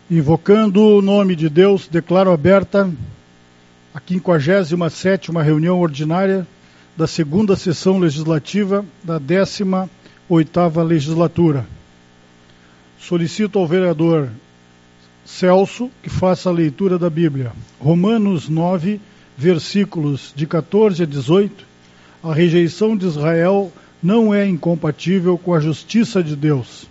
Invocando o nome de Deus, declaro aberta a 57ª reunião ordinária da segunda sessão legislativa da 18ª legislatura. Solicito ao vereador Celso que faça a leitura da Bíblia. Romanos 9, versículos de 14 a 18. A rejeição de Israel não é incompatível com a justiça de Deus.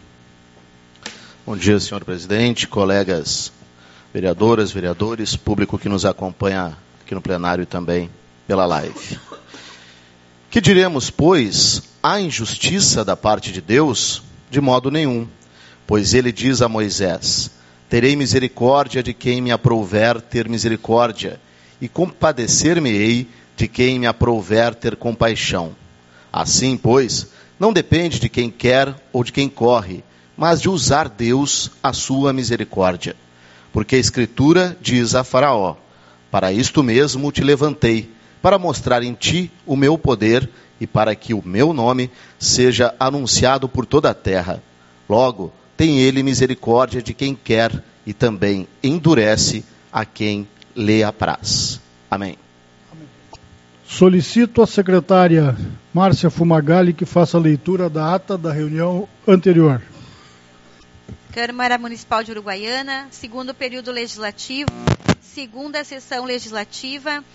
Bom dia, senhor presidente, colegas vereadoras, vereadores, público que nos acompanha aqui no plenário e também pela live. Que diremos, pois, há injustiça da parte de Deus? De modo nenhum, pois ele diz a Moisés: terei misericórdia de quem me aprouver ter misericórdia, e compadecer-me-ei de quem me aprouver ter compaixão. Assim, pois, não depende de quem quer ou de quem corre, mas de usar Deus a sua misericórdia. Porque a Escritura diz a Faraó: para isto mesmo te levantei, para mostrar em ti o meu poder e para que o meu nome seja anunciado por toda a terra. Logo, tem ele misericórdia de quem quer e também endurece a quem lhe apraz. Amém. Solicito à secretária Márcia Fumagalli que faça a leitura da ata da reunião anterior. Câmara Municipal de Uruguaiana, segundo período legislativo, segunda sessão legislativa,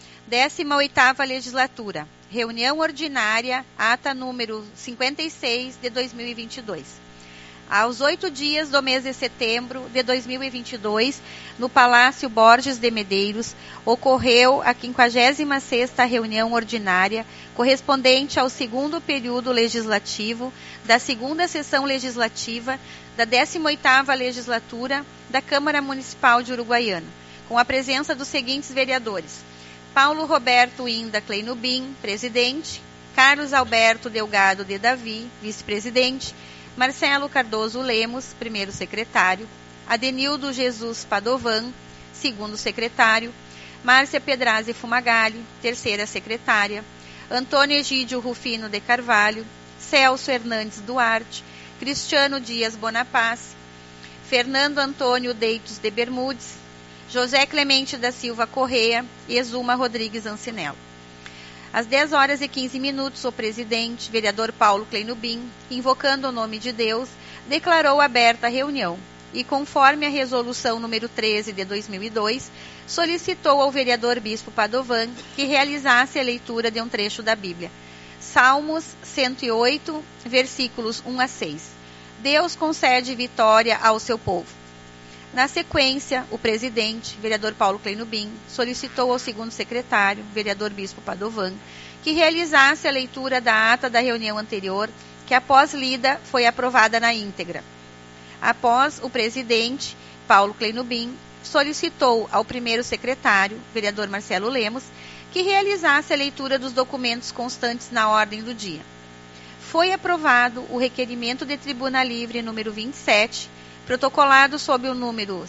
18ª legislatura. Reunião ordinária, ata número 56 de 2022. Aos 8 dias do mês de setembro de 2022, no Palácio Borges de Medeiros, ocorreu a 56ª reunião ordinária, correspondente ao segundo período legislativo da segunda sessão legislativa da 18ª legislatura da Câmara Municipal de Uruguaiana, com a presença dos seguintes vereadores: Paulo Roberto Inda Kleinubin, presidente; Carlos Alberto Delgado de Davi, vice-presidente; Marcelo Cardoso Lemos, primeiro secretário; Adenildo Jesus Padovan, segundo secretário; Márcia Pedrazzi Fumagalli, terceira secretária; Antônio Egídio Rufino de Carvalho, Celso Hernandes Duarte, Cristiano Dias Bonapaz, Fernando Antônio Deitos de Bermudes, José Clemente da Silva Correia e Exuma Rodrigues Ancinello. Às 10h15, o presidente, vereador Paulo Kleinubin, invocando o nome de Deus, declarou aberta a reunião e, conforme a resolução número 13 de 2002, solicitou ao vereador Bispo Padovan que realizasse a leitura de um trecho da Bíblia. Salmos 108, versículos 1 a 6. Deus concede vitória ao seu povo. Na sequência, o presidente, vereador Paulo Kleinubin, solicitou ao segundo secretário, vereador Bispo Padovan, que realizasse a leitura da ata da reunião anterior, que após lida foi aprovada na íntegra. Após, o presidente, Paulo Kleinubin, solicitou ao primeiro secretário, vereador Marcelo Lemos, que realizasse a leitura dos documentos constantes na ordem do dia. Foi aprovado o requerimento de tribuna livre número 27, protocolado sob o número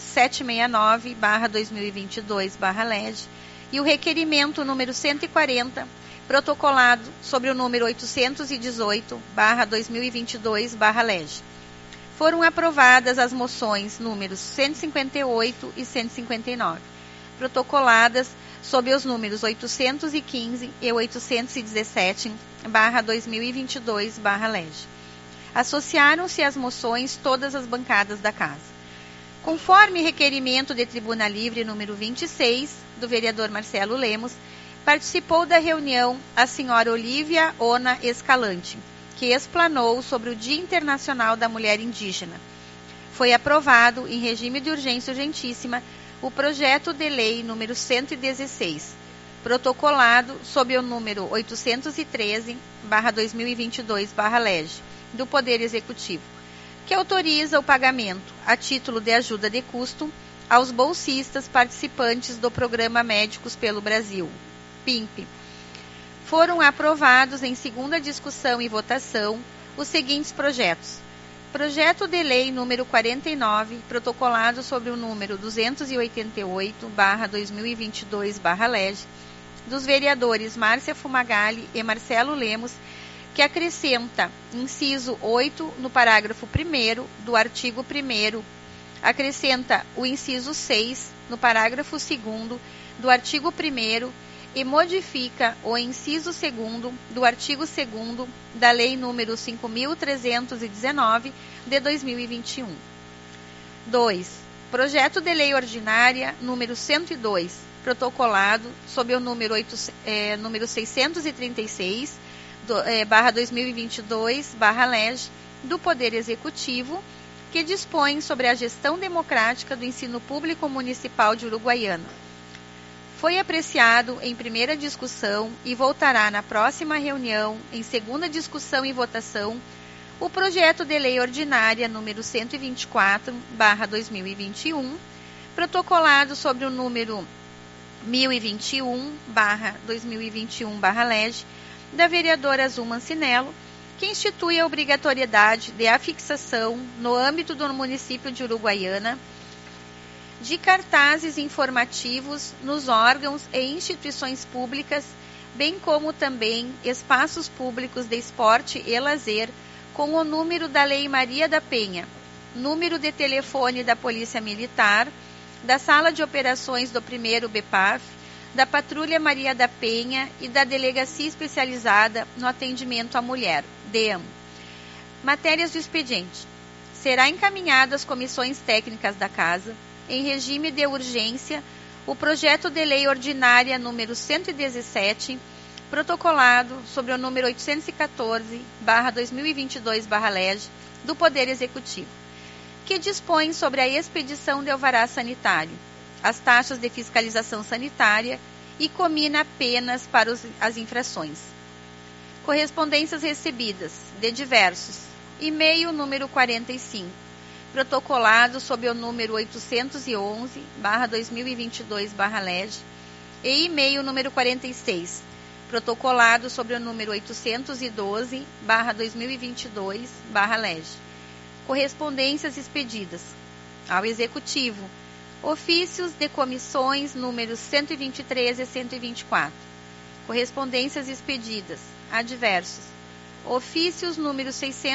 769/2022/LEG, e o requerimento número 140, protocolado sobre o número 818/2022/LEG. Foram aprovadas as moções números 158 e 159, protocoladas sob os números 815 e 817/2022/LEG. Associaram-se às moções todas as bancadas da Casa. Conforme requerimento de tribuna livre número 26, do vereador Marcelo Lemos, participou da reunião a senhora Olívia Ona Escalante, que explanou sobre o Dia Internacional da Mulher Indígena. Foi aprovado, em regime de urgência urgentíssima, o projeto de lei número 116, protocolado sob o número 813/2022/LEG, do Poder Executivo, que autoriza o pagamento, a título de ajuda de custo, aos bolsistas participantes do Programa Médicos pelo Brasil, PIMP. Foram aprovados em segunda discussão e votação os seguintes projetos: projeto de lei número 49, protocolado sobre o número 288/2022/LEG, dos vereadores Márcia Fumagalli e Marcelo Lemos, que acrescenta inciso 8 no parágrafo 1º do artigo 1º acrescenta o inciso 6 no parágrafo 2º do artigo 1º e modifica o inciso 2º do artigo 2º da Lei nº 5.319, de 2021. 2. Projeto de Lei Ordinária número 102, protocolado sob o número 636, barra 2022, barra LEG, do Poder Executivo, que dispõe sobre a gestão democrática do ensino público municipal de Uruguaiana. Foi apreciado em primeira discussão e voltará na próxima reunião, em segunda discussão e votação, o projeto de lei ordinária número 124, barra 2021, protocolado sobre o número 1021, barra 2021, barra LEG, da vereadora Azul Mancinello, que institui a obrigatoriedade de afixação, no âmbito do município de Uruguaiana, de cartazes informativos nos órgãos e instituições públicas, bem como também espaços públicos de esporte e lazer, com o número da Lei Maria da Penha, número de telefone da Polícia Militar, da Sala de Operações do 1º BPAF, da Patrulha Maria da Penha e da Delegacia Especializada no Atendimento à Mulher, DEAM. Matérias do expediente. Será encaminhado às comissões técnicas da Casa, em regime de urgência, o projeto de lei ordinária número 117, protocolado sobre o número 814, barra 2022, barra LEG, do Poder Executivo, que dispõe sobre a expedição de alvará sanitário, as taxas de fiscalização sanitária e comina penas para as infrações. Correspondências recebidas de diversos. E-mail número 45, protocolado sob o número 811, barra 2022, barra LEG, e e-mail número 46, protocolado sobre o número 812, barra 2022, barra LEG. Correspondências expedidas ao Executivo. Ofícios de comissões números 123 e 124. Correspondências expedidas a diversos. Ofícios números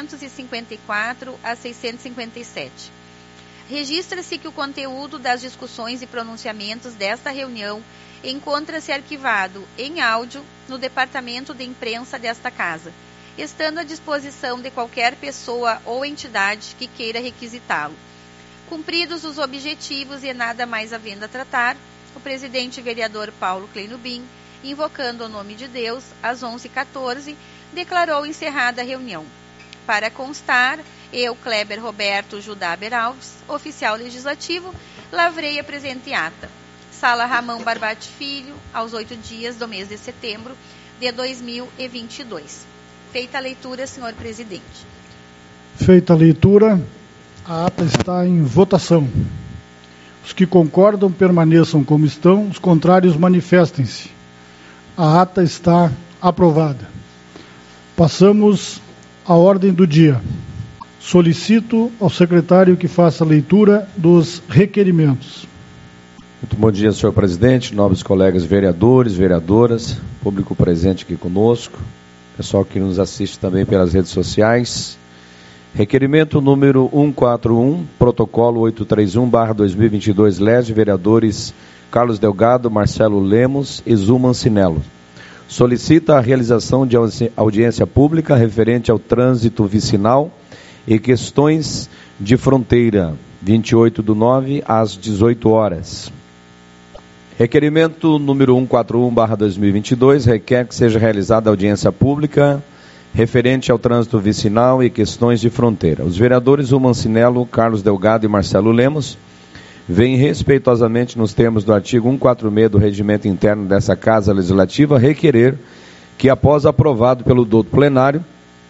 654 a 657. Registra-se que o conteúdo das discussões e pronunciamentos desta reunião encontra-se arquivado em áudio no Departamento de Imprensa desta Casa, estando à disposição de qualquer pessoa ou entidade que queira requisitá-lo. Cumpridos os objetivos e nada mais havendo a tratar, o presidente vereador Paulo Kleinubin, invocando o nome de Deus, às 11h14, declarou encerrada a reunião. Para constar, eu, Kleber Roberto Judá Beralves, oficial legislativo, lavrei a presente ata. Sala Ramão Barbate Filho, aos 8 dias do mês de setembro de 2022. Feita a leitura, senhor presidente. Feita a leitura, a ata está em votação. Os que concordam permaneçam como estão, os contrários manifestem-se. A ata está aprovada. Passamos à ordem do dia. Solicito ao secretário que faça a leitura dos requerimentos. Muito bom dia, senhor presidente, nobres colegas vereadores, vereadoras, público presente aqui conosco, pessoal que nos assiste também pelas redes sociais. Requerimento número 141, protocolo 831/2022, LEG, vereadores Carlos Delgado, Marcelo Lemos e Azul Mancinello. Solicita a realização de audiência pública referente ao trânsito vicinal e questões de fronteira, 28/9 às 18 horas. Requerimento número 141/2022 requer que seja realizada audiência pública referente ao trânsito vicinal e questões de fronteira. Os vereadores Azul Mancinello, Carlos Delgado e Marcelo Lemos vêm respeitosamente nos termos do artigo 146 do Regimento Interno dessa Casa Legislativa requerer que, após aprovado pelo douto plenário,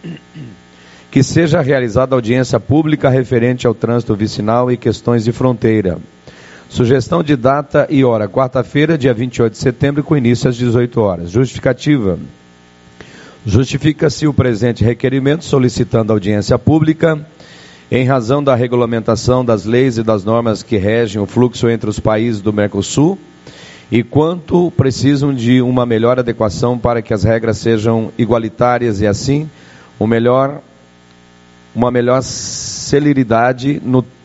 que seja realizada audiência pública referente ao trânsito vicinal e questões de fronteira. Sugestão de data e hora, quarta-feira, dia 28 de setembro, com início às 18 horas. Justificativa. Justifica-se o presente requerimento solicitando audiência pública em razão da regulamentação das leis e das normas que regem o fluxo entre os países do Mercosul e quanto precisam de uma melhor adequação para que as regras sejam igualitárias e uma melhor celeridade no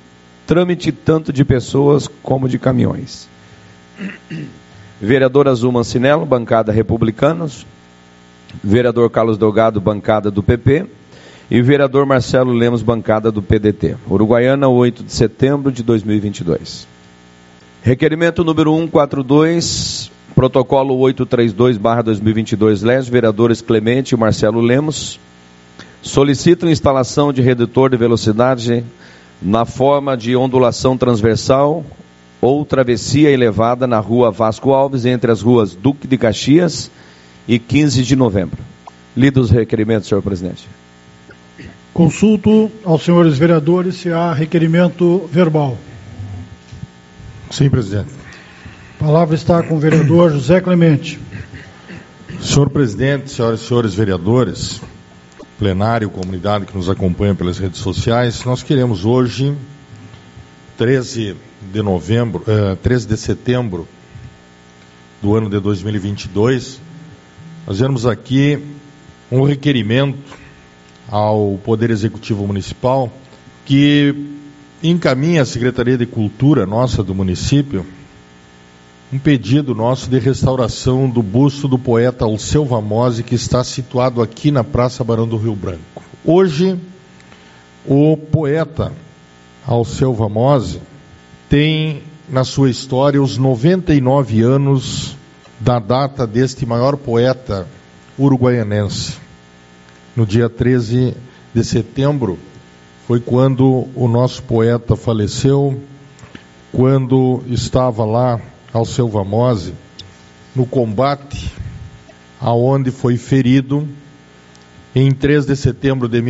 trâmite tanto de pessoas como de caminhões. Vereador Azul Mancinello, bancada Republicanos. Vereador Carlos Delgado, bancada do PP. E vereador Marcelo Lemos, bancada do PDT. Uruguaiana, 8 de setembro de 2022. Requerimento número 142, protocolo 832/2022, LES, vereadores Clemente e Marcelo Lemos, solicitam instalação de redutor de velocidade na forma de ondulação transversal ou travessia elevada na rua Vasco Alves, entre as ruas Duque de Caxias e 15 de novembro. Lido os requerimentos, senhor presidente. Consulto aos senhores vereadores se há requerimento verbal. Sim, presidente. A palavra está com o vereador José Clemente. Senhor presidente, senhoras e senhores vereadores, plenário, comunidade que nos acompanha pelas redes sociais, nós queremos hoje, 13 de setembro do ano de 2022, fazermos aqui um requerimento ao Poder Executivo Municipal que encaminha à Secretaria de Cultura nossa do município um pedido nosso de restauração do busto do poeta Alceu Vamose, que está situado aqui na Praça Barão do Rio Branco. Hoje, o poeta Alceu Vamose tem na sua história os 99 anos da data deste maior poeta uruguaianense. No dia 13 de setembro foi quando o nosso poeta faleceu, quando estava lá Alceu Vamose no combate aonde foi ferido em 3 de setembro de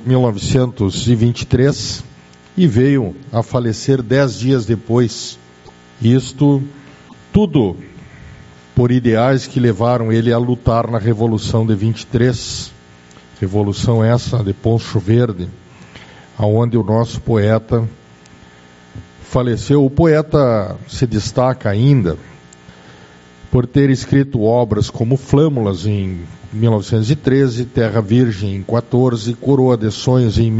1923 e veio a falecer 10 dias depois. Isto tudo por ideais que levaram ele a lutar na Revolução de 23, Revolução essa de Poncho Verde, aonde o nosso poeta faleceu. O poeta se destaca ainda por ter escrito obras como Flâmulas em 1913, Terra Virgem em 14, Coroa de Sonhos em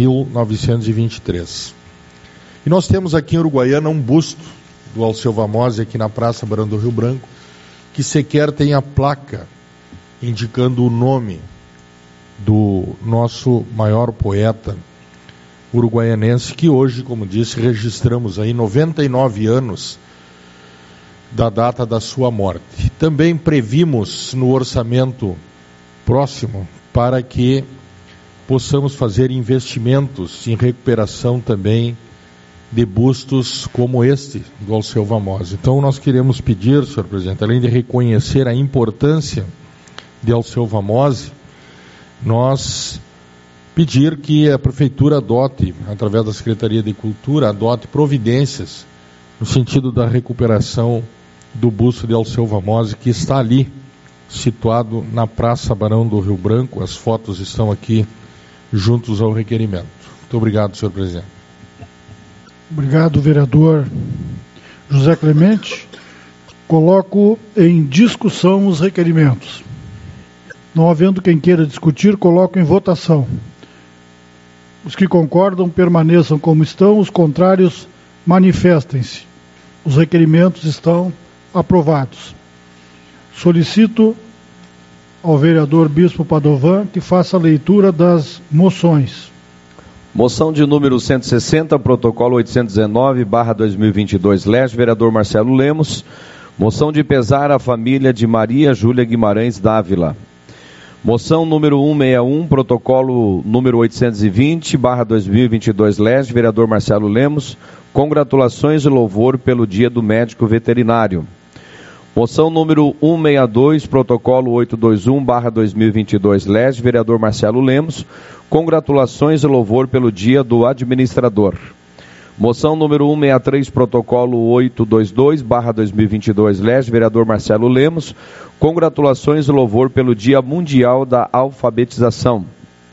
1923. E nós temos aqui em Uruguaiana um busto do Alceu Vamose aqui na Praça Barão do Rio Branco, que sequer tem a placa indicando o nome do nosso maior poeta uruguaianense, que hoje, como disse, registramos aí 99 anos da data da sua morte. Também previmos no orçamento próximo para que possamos fazer investimentos em recuperação também de bustos como este do Alceu Vamose. Então nós queremos pedir, senhor presidente, além de reconhecer a importância de Alceu Vamose, nós pedir que a Prefeitura adote, através da Secretaria de Cultura, adote providências no sentido da recuperação do busto de Alceu Vamose, que está ali, situado na Praça Barão do Rio Branco. As fotos estão aqui juntos ao requerimento. Muito obrigado, senhor presidente. Obrigado, vereador José Clemente. Coloco em discussão os requerimentos. Não havendo quem queira discutir, coloco em votação. Os que concordam permaneçam como estão, os contrários manifestem-se. Os requerimentos estão aprovados. Solicito ao vereador Bispo Padovan que faça a leitura das moções. Moção de número 160, protocolo 819/2022, LES, vereador Marcelo Lemos. Moção de pesar à família de Maria Júlia Guimarães Dávila. Moção número 161, protocolo número 820/2022, LES, vereador Marcelo Lemos. Congratulações e louvor pelo Dia do Médico Veterinário. Moção número 162, protocolo 821/2022, LES, vereador Marcelo Lemos. Congratulações e louvor pelo Dia do Administrador. Moção número 163, protocolo 822/2022, LES, vereador Marcelo Lemos. Congratulações e louvor pelo Dia Mundial da Alfabetização.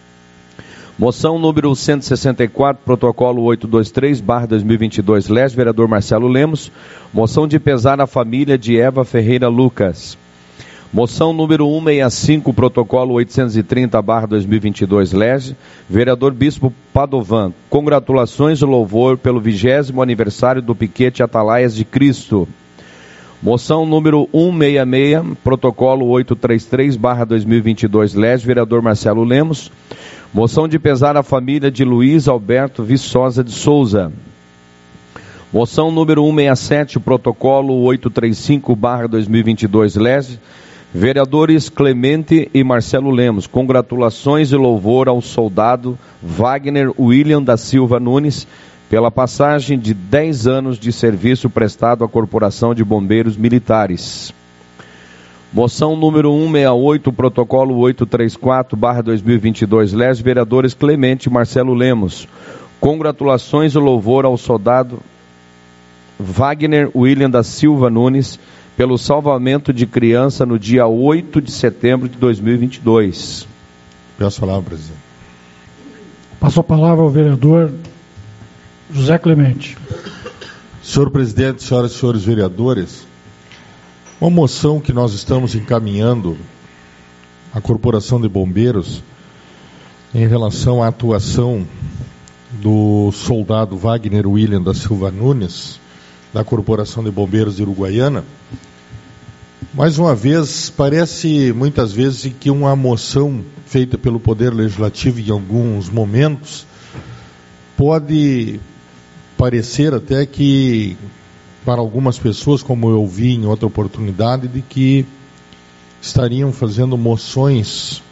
Moção número 164, protocolo 823/2022, LES, vereador Marcelo Lemos. Moção de pesar à família de Eva Ferreira Lucas. Moção número 165, protocolo 830/2022, LERJ, vereador Bispo Padovan. Congratulações e louvor pelo 20º aniversário do piquete Atalaias de Cristo. Moção número 166, protocolo 833/2022, LERJ, vereador Marcelo Lemos. Moção de pesar à família de Luiz Alberto Viçosa de Souza. Moção número 167, protocolo 835/2022, LERJ, vereadores Clemente e Marcelo Lemos. Congratulações e louvor ao soldado Wagner William da Silva Nunes pela passagem de 10 anos de serviço prestado à Corporação de Bombeiros Militares. Moção número 168, protocolo 834/2022, LERJ, vereadores Clemente e Marcelo Lemos. Congratulações e louvor ao soldado Wagner William da Silva Nunes pelo salvamento de criança no dia 8 de setembro de 2022. Peço a palavra, presidente. Passo a palavra ao vereador José Clemente. Senhor presidente, senhoras e senhores vereadores, uma moção que nós estamos encaminhando à Corporação de Bombeiros em relação à atuação do soldado Wagner William da Silva Nunes, da Corporação de Bombeiros de Uruguaiana. Mais uma vez, parece muitas vezes que uma moção feita pelo Poder Legislativo em alguns momentos pode parecer até que, para algumas pessoas, como eu vi em outra oportunidade, de que estariam fazendo moções,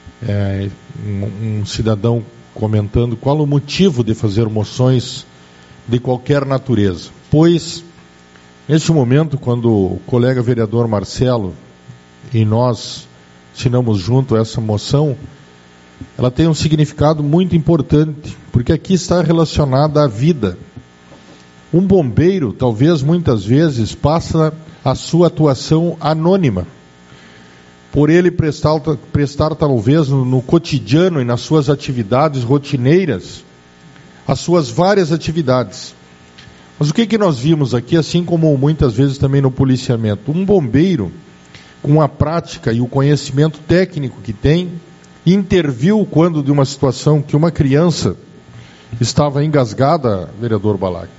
um cidadão comentando qual o motivo de fazer moções de qualquer natureza. Pois, neste momento, quando o colega vereador Marcelo e nós assinamos junto essa moção, ela tem um significado muito importante, porque aqui está relacionada à vida. Um bombeiro, talvez muitas vezes, passa a sua atuação anônima, por ele prestar talvez no cotidiano e nas suas atividades rotineiras, as suas várias atividades. Mas o que nós vimos aqui, assim como muitas vezes também no policiamento? Um bombeiro, com a prática e o conhecimento técnico que tem, interviu quando de uma situação que uma criança estava engasgada, vereador Balac.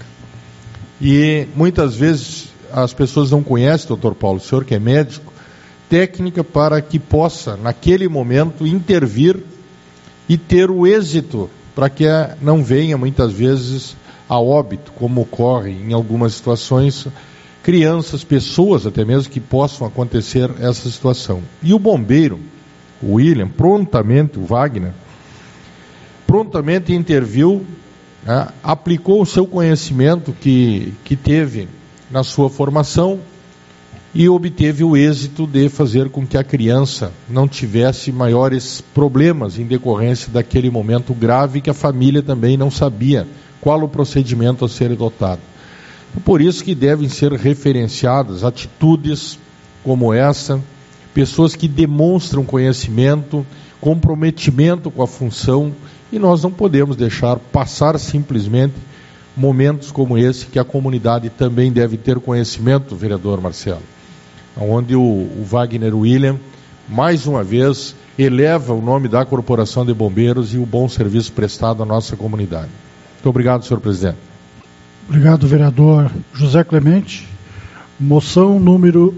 E muitas vezes as pessoas não conhecem, doutor Paulo, o senhor que é médico, técnica para que possa, naquele momento, intervir e ter o êxito para que não venha, muitas vezes, a óbito, como ocorre em algumas situações, crianças, pessoas até mesmo, que possam acontecer essa situação. E o bombeiro, o William, prontamente, o Wagner, prontamente interviu, aplicou o seu conhecimento que teve na sua formação e obteve o êxito de fazer com que a criança não tivesse maiores problemas em decorrência daquele momento grave que a família também não sabia qual o procedimento a ser adotado. Por isso que devem ser referenciadas atitudes como essa, pessoas que demonstram conhecimento, comprometimento com a função, e nós não podemos deixar passar simplesmente momentos como esse, que a comunidade também deve ter conhecimento, vereador Marcelo, onde o Wagner William, mais uma vez, eleva o nome da Corporação de Bombeiros e o bom serviço prestado à nossa comunidade. Muito obrigado, senhor presidente. Obrigado, vereador José Clemente. Moção número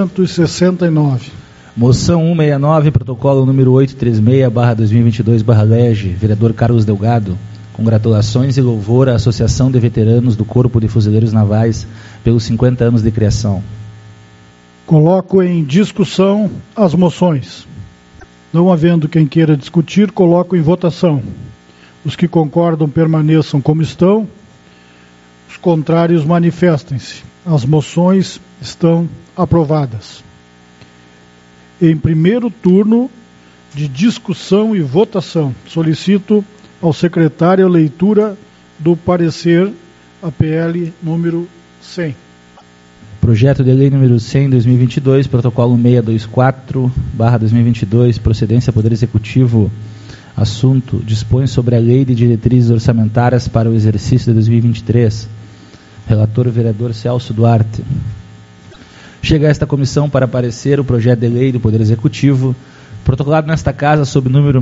169. Moção 169, protocolo número 836/2022/LERJ, vereador Carlos Delgado. Congratulações e louvor à Associação de Veteranos do Corpo de Fuzileiros Navais pelos 50 anos de criação. Coloco em discussão as moções. Não havendo quem queira discutir, coloco em votação. Os que concordam permaneçam como estão. Os contrários manifestem-se. As moções estão aprovadas. Em primeiro turno de discussão e votação, solicito ao secretário a leitura do parecer APL número 100. Projeto de lei número 100/2022, protocolo 624/2022, procedência Poder Executivo. Assunto: dispõe sobre a lei de diretrizes orçamentárias para o exercício de 2023. Relator, vereador Celso Duarte. Chega a esta comissão para parecer o projeto de lei do Poder Executivo, protocolado nesta Casa sob número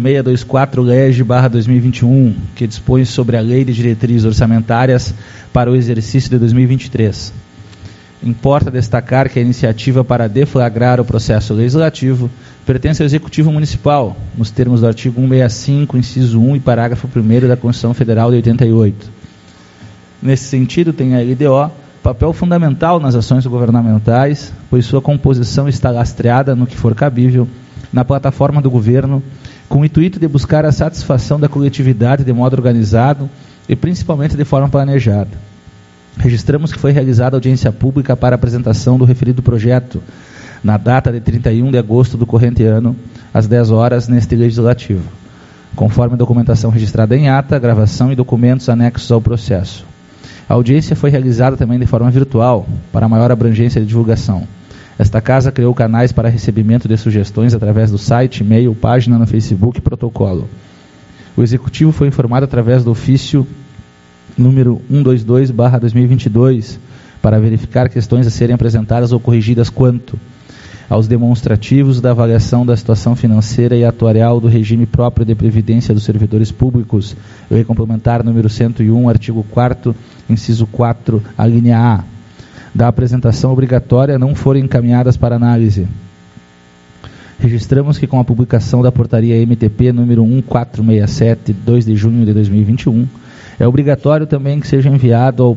624-LEG/2021, que dispõe sobre a Lei de Diretrizes Orçamentárias para o exercício de 2023. Importa destacar que a iniciativa para deflagrar o processo legislativo pertence ao Executivo Municipal, nos termos do artigo 165, inciso 1 e parágrafo 1º da Constituição Federal de 88. Nesse sentido, tem a LDO papel fundamental nas ações governamentais, pois sua composição está lastreada, no que for cabível, na plataforma do governo, com o intuito de buscar a satisfação da coletividade de modo organizado e principalmente de forma planejada. Registramos que foi realizada audiência pública para apresentação do referido projeto, na data de 31 de agosto do corrente ano, às 10 horas, neste Legislativo, conforme a documentação registrada em ata, gravação e documentos anexos ao processo. A audiência foi realizada também de forma virtual, para maior abrangência de divulgação. Esta Casa criou canais para recebimento de sugestões através do site, e-mail, página no Facebook e protocolo. O Executivo foi informado através do ofício número 122/2022, para verificar questões a serem apresentadas ou corrigidas quanto aos demonstrativos da avaliação da situação financeira e atuarial do regime próprio de previdência dos servidores públicos, lei complementar número 101, artigo 4º, inciso 4, a linha A, da apresentação obrigatória não forem encaminhadas para análise. Registramos que com a publicação da portaria MTP número 1467, 2 de junho de 2021, é obrigatório também que seja enviado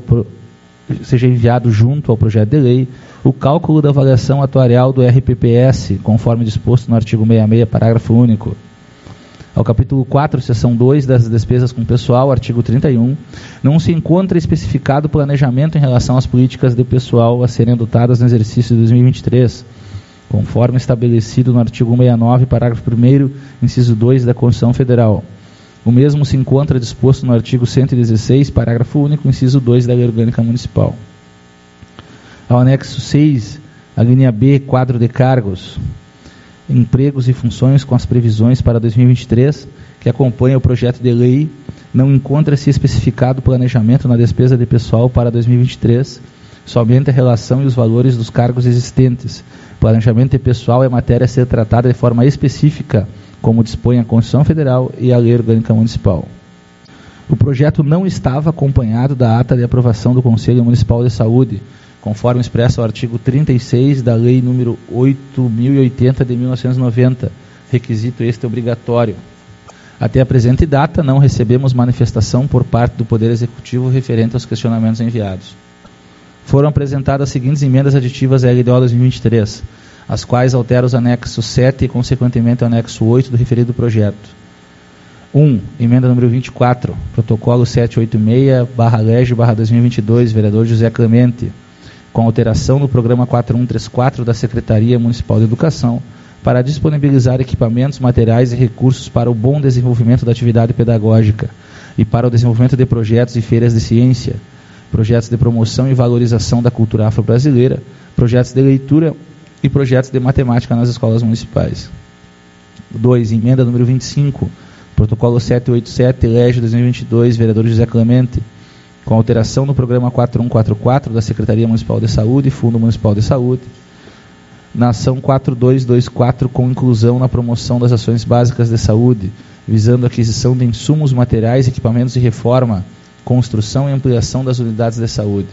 junto ao projeto de lei o cálculo da avaliação atuarial do RPPS, conforme disposto no artigo 66, parágrafo único. Ao capítulo 4, seção 2 das despesas com pessoal, artigo 31, não se encontra especificado planejamento em relação às políticas de pessoal a serem adotadas no exercício de 2023, conforme estabelecido no artigo 69, parágrafo 1º, inciso 2 da Constituição Federal. O mesmo se encontra disposto no artigo 116, parágrafo único, inciso 2 da Lei Orgânica Municipal. Ao anexo 6, a linha B, quadro de cargos, empregos e funções com as previsões para 2023, que acompanha o projeto de lei, não encontra-se especificado planejamento na despesa de pessoal para 2023, somente a relação e os valores dos cargos existentes. Planejamento de pessoal é matéria a ser tratada de forma específica, como dispõe a Constituição Federal e a Lei Orgânica Municipal. O projeto não estava acompanhado da ata de aprovação do Conselho Municipal de Saúde, conforme expresso ao artigo 36 da Lei nº 8.080 de 1990, requisito este obrigatório. Até a presente data, não recebemos manifestação por parte do Poder Executivo referente aos questionamentos enviados. Foram apresentadas as seguintes emendas aditivas à LDO 2023, as quais alteram os anexos 7 e, consequentemente, o anexo 8 do referido projeto. 1. Emenda número 24, protocolo 786/LEG/2022, vereador José Clemente, com alteração no programa 4134 da Secretaria Municipal de Educação, para disponibilizar equipamentos, materiais e recursos para o bom desenvolvimento da atividade pedagógica e para o desenvolvimento de projetos e feiras de ciência, projetos de promoção e valorização da cultura afro-brasileira, projetos de leitura e projetos de matemática nas escolas municipais. 2. Emenda número 25, protocolo 787, LEG 2022, vereador José Clemente, com alteração no programa 4144 da Secretaria Municipal de Saúde e Fundo Municipal de Saúde, na ação 4224, com inclusão na promoção das ações básicas de saúde, visando a aquisição de insumos, materiais, equipamentos de reforma, construção e ampliação das unidades de saúde.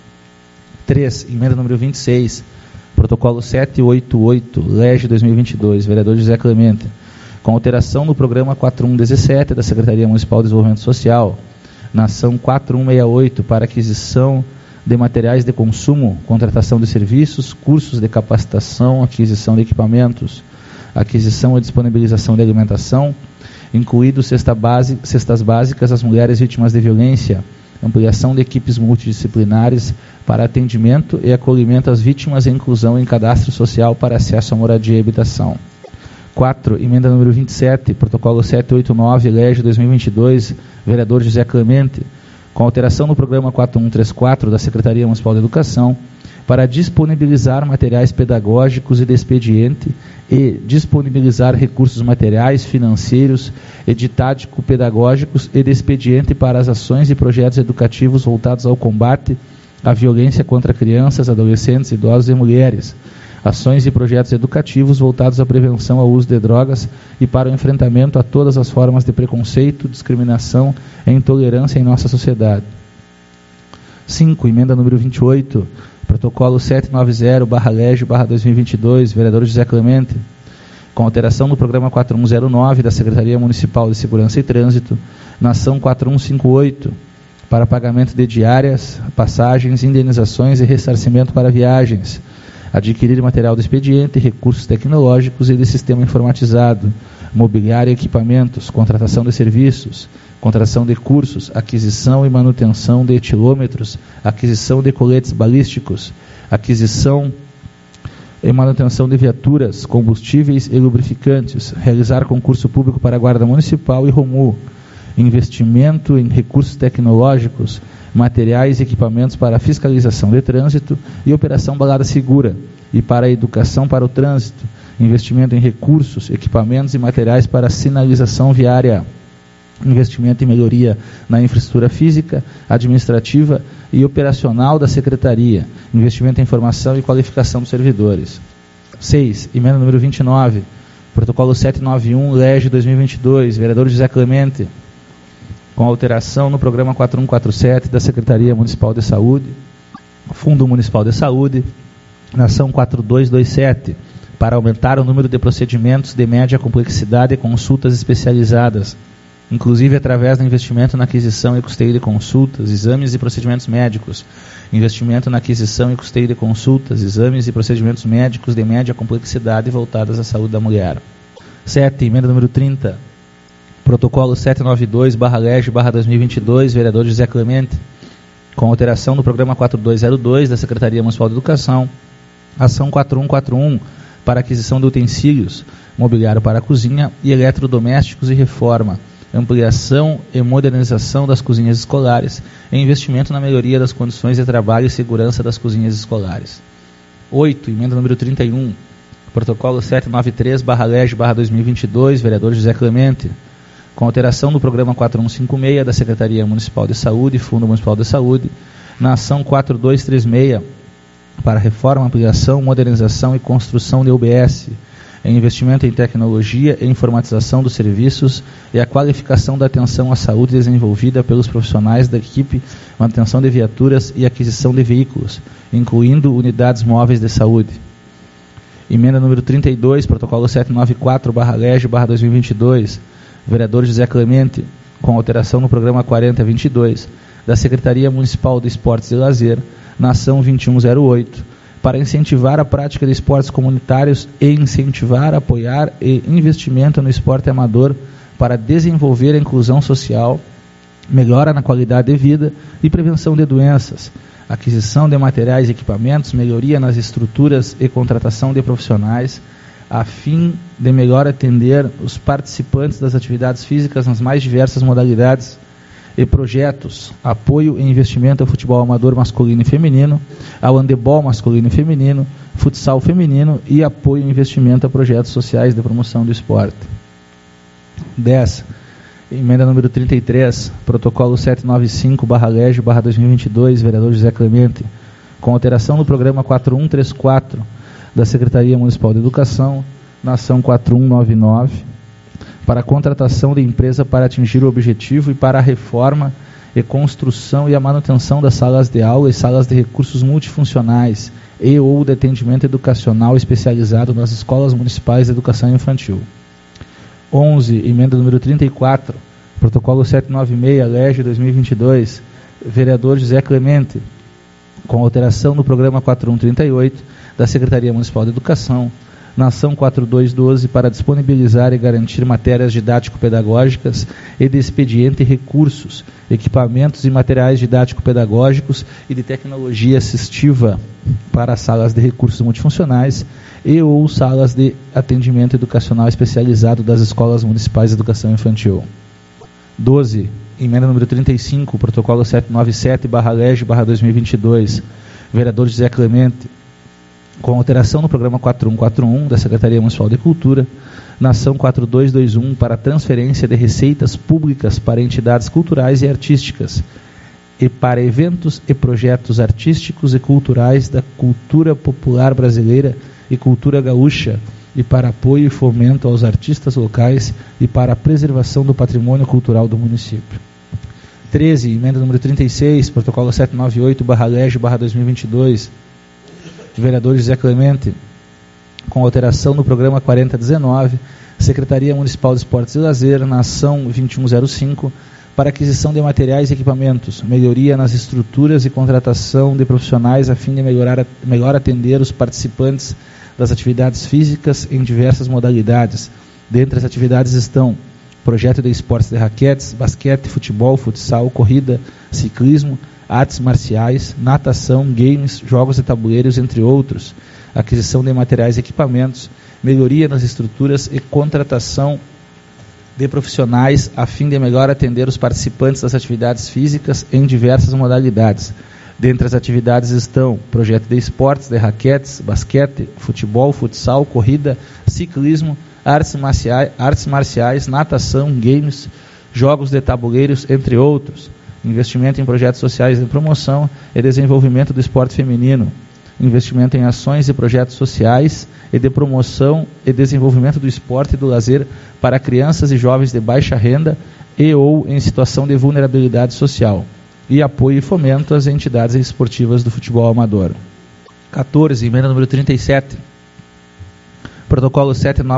3. Emenda número 26, protocolo 788, LEG 2022, vereador José Clemente, com alteração no programa 4117 da Secretaria Municipal de Desenvolvimento Social, na ação 4168, para aquisição de materiais de consumo, contratação de serviços, cursos de capacitação, aquisição de equipamentos, aquisição e disponibilização de alimentação, incluído cestas básicas às mulheres vítimas de violência, ampliação de equipes multidisciplinares para atendimento e acolhimento às vítimas e inclusão em cadastro social para acesso à moradia e habitação. 4. Emenda número 27, protocolo 789, LEG 2022, vereador José Clemente, com alteração no programa 4134 da Secretaria Municipal de Educação, para disponibilizar materiais pedagógicos e de expediente e disponibilizar recursos materiais, financeiros e didático-pedagógicos e de expediente para as ações e projetos educativos voltados ao combate a violência contra crianças, adolescentes, idosos e mulheres, ações e projetos educativos voltados à prevenção ao uso de drogas e para o enfrentamento a todas as formas de preconceito, discriminação e intolerância em nossa sociedade. 5. Emenda número 28, protocolo 790/Lege/2022, vereador José Clemente, com alteração no programa 4109 da Secretaria Municipal de Segurança e Trânsito, na ação 4158, para pagamento de diárias, passagens, indenizações e ressarcimento para viagens, adquirir material do expediente, recursos tecnológicos e de sistema informatizado, mobiliário e equipamentos, contratação de serviços, contratação de cursos, aquisição e manutenção de etilômetros, aquisição de coletes balísticos, aquisição e manutenção de viaturas, combustíveis e lubrificantes, realizar concurso público para a Guarda Municipal e ROMU, investimento em recursos tecnológicos, materiais e equipamentos para a fiscalização de trânsito e operação balada segura, e para a educação para o trânsito, investimento em recursos, equipamentos e materiais para a sinalização viária, investimento em melhoria na infraestrutura física, administrativa e operacional da Secretaria, investimento em formação e qualificação dos servidores. 6. Emenda número 29, protocolo 791, Lege 2022, vereador José Clemente, com alteração no programa 4147 da Secretaria Municipal de Saúde, Fundo Municipal de Saúde, na ação 4227, para aumentar o número de procedimentos de média complexidade e consultas especializadas, inclusive através do investimento na aquisição e custeio de consultas, exames e procedimentos médicos, investimento na aquisição e custeio de consultas, exames e procedimentos médicos de média complexidade voltadas à saúde da mulher. 7. Emenda número 30, protocolo 792/Lege/2022, vereador José Clemente, com alteração no programa 4202 da Secretaria Municipal de Educação, ação 4141, para aquisição de utensílios, mobiliário para a cozinha e eletrodomésticos e reforma, ampliação e modernização das cozinhas escolares e investimento na melhoria das condições de trabalho e segurança das cozinhas escolares. 8. Emenda número 31, protocolo 793/Lege/2022, vereador José Clemente, com alteração no programa 4156 da Secretaria Municipal de Saúde e Fundo Municipal de Saúde, na ação 4236, para reforma, ampliação, modernização e construção de UBS, em investimento em tecnologia e informatização dos serviços e a qualificação da atenção à saúde desenvolvida pelos profissionais da equipe, manutenção de viaturas e aquisição de veículos, incluindo unidades móveis de saúde. Emenda número 32, protocolo 794/Lege/2022, vereador José Clemente, com alteração no programa 4022 da Secretaria Municipal de Esportes e Lazer, na ação 2108, para incentivar a prática de esportes comunitários e incentivar, apoiar e investimento no esporte amador para desenvolver a inclusão social, melhora na qualidade de vida e prevenção de doenças, aquisição de materiais e equipamentos, melhoria nas estruturas e contratação de profissionais, a fim de melhor atender os participantes das atividades físicas nas mais diversas modalidades e projetos, apoio e investimento ao futebol amador masculino e feminino, ao handebol masculino e feminino, futsal feminino e apoio e investimento a projetos sociais de promoção do esporte. 10. Emenda número 33, protocolo 795/Lege/2022, vereador José Clemente, com alteração no programa 4134 da Secretaria Municipal de Educação, na ação 4199, para a contratação de empresa para atingir o objetivo e para a reforma e construção e a manutenção das salas de aula e salas de recursos multifuncionais e ou de atendimento educacional especializado nas escolas municipais de educação infantil. 11. Emenda número 34, protocolo 796, Lege 2022, vereador José Clemente, com alteração no programa 4138 da Secretaria Municipal de Educação, na ação 4212, para disponibilizar e garantir matérias didático-pedagógicas e de expediente recursos, equipamentos e materiais didático-pedagógicos e de tecnologia assistiva para salas de recursos multifuncionais e ou salas de atendimento educacional especializado das escolas municipais de educação infantil. 12. Emenda número 35, protocolo 797/Lege/2022, vereador José Clemente, com alteração no programa 4141 da Secretaria Municipal de Cultura, na ação 4221, para transferência de receitas públicas para entidades culturais e artísticas, e para eventos e projetos artísticos e culturais da cultura popular brasileira e cultura gaúcha, e para apoio e fomento aos artistas locais e para a preservação do patrimônio cultural do município. 13, emenda número 36, protocolo 798/Lege/2022, vereador José Clemente, com alteração no programa 4019, Secretaria Municipal de Esportes e Lazer, na ação 2105, para aquisição de materiais e equipamentos, melhoria nas estruturas e contratação de profissionais a fim de melhor atender os participantes das atividades físicas em diversas modalidades. Dentre as atividades estão projeto de esportes de raquetes, basquete, futebol, futsal, corrida, ciclismo, artes marciais, natação, games, jogos de tabuleiros, entre outros. Aquisição de materiais e equipamentos, melhoria nas estruturas e contratação de profissionais a fim de melhor atender os participantes das atividades físicas em diversas modalidades. Dentre as atividades estão projeto de esportes, de raquetes, basquete, futebol, futsal, corrida, ciclismo, artes marciais, natação, games, jogos de tabuleiros, entre outros. Investimento em projetos sociais de promoção e desenvolvimento do esporte feminino. Investimento em ações e projetos sociais e de promoção e desenvolvimento do esporte e do lazer para crianças e jovens de baixa renda e ou em situação de vulnerabilidade social. E apoio e fomento às entidades esportivas do futebol amador. 14, emenda número 37. Protocolo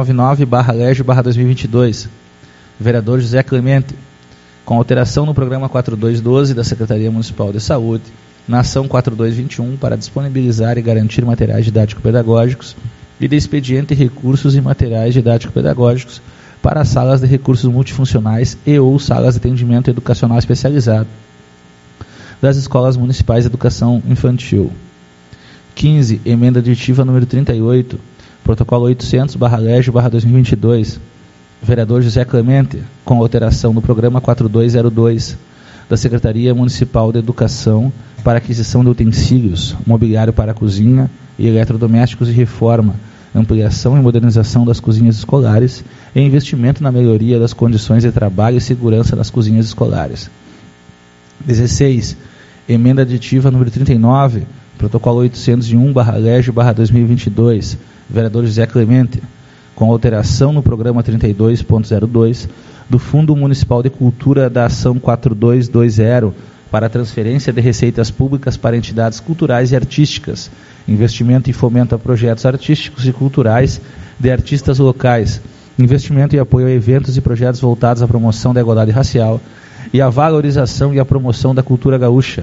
799/Lege/2022. Vereador José Clemente, com alteração no programa 4212 da Secretaria Municipal de Saúde, na ação 4221, para disponibilizar e garantir materiais didático-pedagógicos e de expediente recursos e materiais didático-pedagógicos para salas de recursos multifuncionais e ou salas de atendimento educacional especializado das escolas municipais de educação infantil. 15, emenda aditiva número 38, protocolo 800/Lege/2022, vereador José Clemente, com alteração no programa 4202 da Secretaria Municipal de Educação para aquisição de utensílios, mobiliário para a cozinha e eletrodomésticos e reforma, ampliação e modernização das cozinhas escolares e investimento na melhoria das condições de trabalho e segurança das cozinhas escolares. 16, emenda aditiva número 39, protocolo 801/Lege/2022, vereador José Clemente, com alteração no programa 32.02 do Fundo Municipal de Cultura da Ação 4220 para transferência de receitas públicas para entidades culturais e artísticas, investimento e fomento a projetos artísticos e culturais de artistas locais, investimento e apoio a eventos e projetos voltados à promoção da igualdade racial e à valorização e à promoção da cultura gaúcha.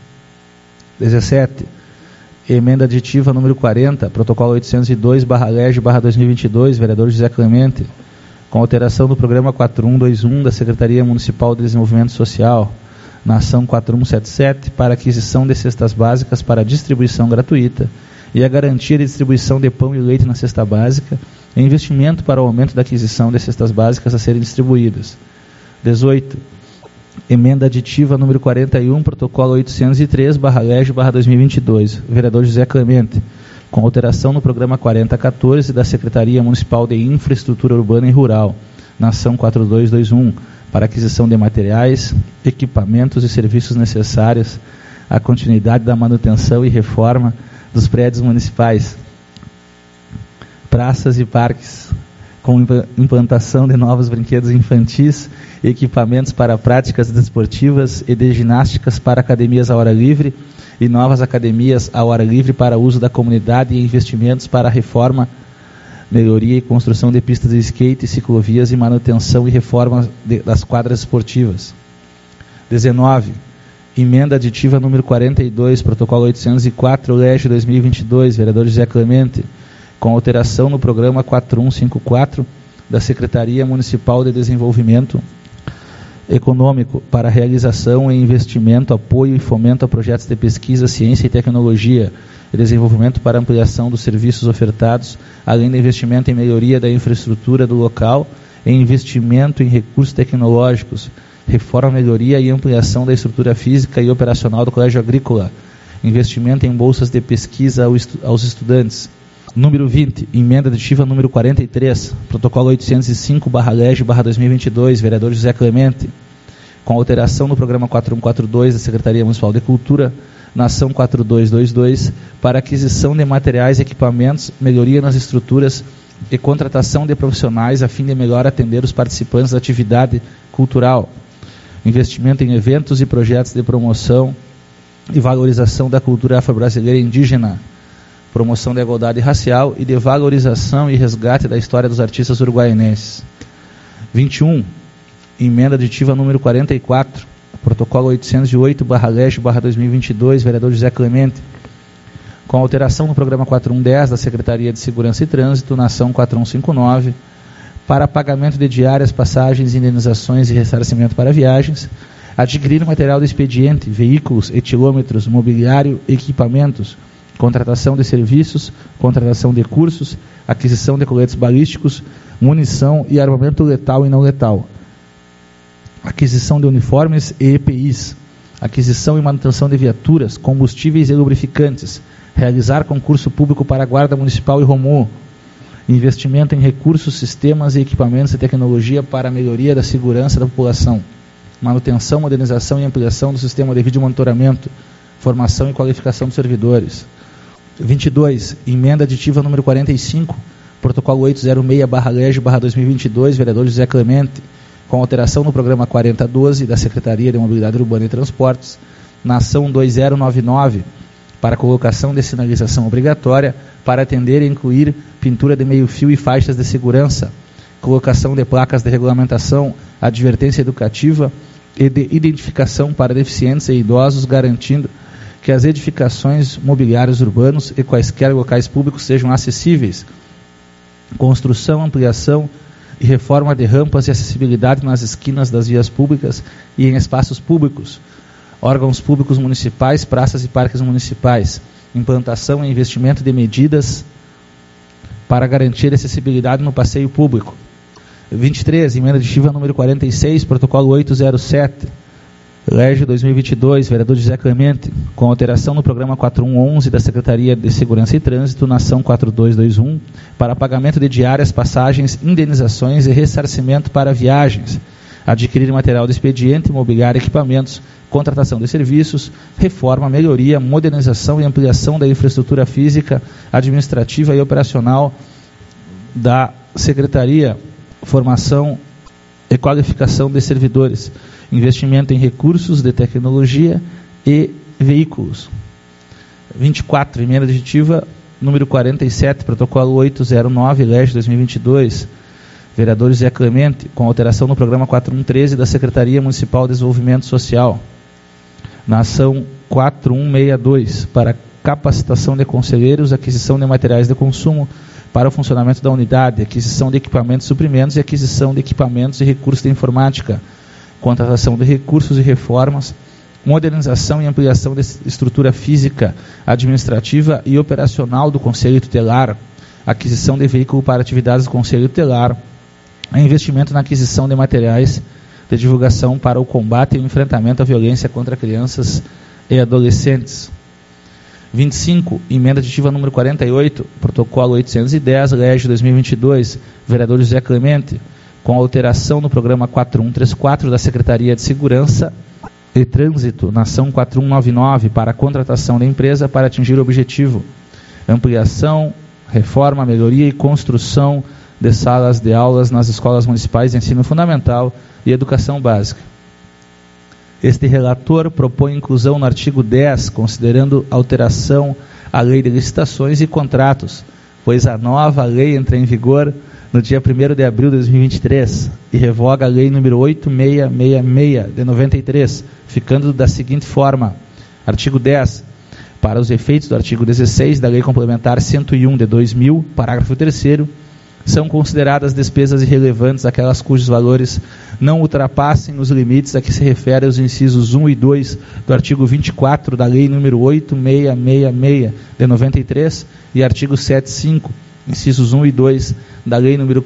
17, emenda aditiva número 40, protocolo 802/Lege/2022, vereador José Clemente, com alteração do programa 4121 da Secretaria Municipal de Desenvolvimento Social, na ação 4177, para aquisição de cestas básicas para distribuição gratuita e a garantia de distribuição de pão e leite na cesta básica e investimento para o aumento da aquisição de cestas básicas a serem distribuídas. 18, emenda aditiva número 41, protocolo 803/Lege/2022, vereador José Clemente, com alteração no programa 4014 da Secretaria Municipal de Infraestrutura Urbana e Rural, na ação 4221, para aquisição de materiais, equipamentos e serviços necessários à continuidade da manutenção e reforma dos prédios municipais, praças e parques, com implantação de novos brinquedos infantis, equipamentos para práticas desportivas e de ginásticas para academias ao ar livre e novas academias ao ar livre para uso da comunidade e investimentos para a reforma, melhoria e construção de pistas de skate, ciclovias e manutenção e reforma das quadras esportivas. 19, emenda aditiva número 42, protocolo 804, Lege 2022, vereador José Clemente, com alteração no programa 4154 da Secretaria Municipal de Desenvolvimento Econômico para realização e investimento, apoio e fomento a projetos de pesquisa, ciência e tecnologia e desenvolvimento para ampliação dos serviços ofertados, além de investimento em melhoria da infraestrutura do local e investimento em recursos tecnológicos, reforma, melhoria e ampliação da estrutura física e operacional do Colégio Agrícola, investimento em bolsas de pesquisa aos estudantes. Número 20, emenda aditiva número 43, protocolo 805/Lege/2022, vereador José Clemente, com alteração no programa 4142 da Secretaria Municipal de Cultura, na ação 4222, para aquisição de materiais e equipamentos, melhoria nas estruturas e contratação de profissionais a fim de melhor atender os participantes da atividade cultural. Investimento em eventos e projetos de promoção e valorização da cultura afro-brasileira e indígena, promoção da igualdade racial e de valorização e resgate da história dos artistas uruguaianenses. 21. Emenda aditiva número 44, protocolo 808/Lege/2022, vereador José Clemente, com alteração no programa 4110 da Secretaria de Segurança e Trânsito, na ação 4159, para pagamento de diárias, passagens, indenizações e ressarcimento para viagens, adquirir material de expediente, veículos, etilômetros, mobiliário, equipamentos, contratação de serviços, contratação de cursos, aquisição de coletes balísticos, munição e armamento letal e não letal, aquisição de uniformes e EPIs, aquisição e manutenção de viaturas, combustíveis e lubrificantes, realizar concurso público para a Guarda Municipal e ROMU, investimento em recursos, sistemas e equipamentos e tecnologia para a melhoria da segurança da população, manutenção, modernização e ampliação do sistema de vídeo monitoramento, formação e qualificação dos servidores. 22. Emenda aditiva número 45, protocolo 806/Lege/2022, vereador José Clemente, com alteração no programa 4012 da Secretaria de Mobilidade Urbana e Transportes, na ação 2099, para colocação de sinalização obrigatória para atender e incluir pintura de meio-fio e faixas de segurança, colocação de placas de regulamentação, advertência educativa e de identificação para deficientes e idosos, garantindo que as edificações, mobiliários urbanos e quaisquer locais públicos sejam acessíveis, construção, ampliação e reforma de rampas e acessibilidade nas esquinas das vias públicas e em espaços públicos, órgãos públicos municipais, praças e parques municipais, implantação e investimento de medidas para garantir acessibilidade no passeio público. 23, emenda aditiva número 46, protocolo 807, Lege 2022, vereador José Clemente, com alteração no programa 4111 da Secretaria de Segurança e Trânsito, na ação 4221, para pagamento de diárias, passagens, indenizações e ressarcimento para viagens, adquirir material de expediente, mobiliário e equipamentos, contratação de serviços, reforma, melhoria, modernização e ampliação da infraestrutura física, administrativa e operacional da Secretaria, formação e qualificação de servidores, investimento em recursos de tecnologia e veículos. 24, emenda aditiva número 47, protocolo 809, Lege 2022, vereador José Clemente, com alteração no programa 4113 da Secretaria Municipal de Desenvolvimento Social, na ação 4162, para capacitação de conselheiros, aquisição de materiais de consumo para o funcionamento da unidade, aquisição de equipamentos e suprimentos e aquisição de equipamentos e recursos de informática, contratação de recursos e reformas, modernização e ampliação de estrutura física, administrativa e operacional do Conselho Tutelar, aquisição de veículo para atividades do Conselho Tutelar, investimento na aquisição de materiais de divulgação para o combate e o enfrentamento à violência contra crianças e adolescentes. 25, emenda aditiva número 48, protocolo 810, Lege 2022, vereador José Clemente, com alteração no programa 4134 da Secretaria de Segurança e Trânsito, na ação 4199, para a contratação da empresa para atingir o objetivo, ampliação, reforma, melhoria e construção de salas de aulas nas escolas municipais de ensino fundamental e educação básica. Este relator propõe inclusão no artigo 10, considerando alteração à Lei de Licitações e Contratos, pois a nova lei entra em vigor no dia 1º de abril de 2023 e revoga a Lei número 8666 de 93, ficando da seguinte forma: artigo 10. Para os efeitos do artigo 16 da Lei Complementar 101 de 2000, parágrafo 3º, são consideradas despesas irrelevantes aquelas cujos valores não ultrapassem os limites a que se referem os incisos 1 e 2 do artigo 24 da Lei número 8666 de 93 e artigo 75, incisos 1 e 2 da Lei número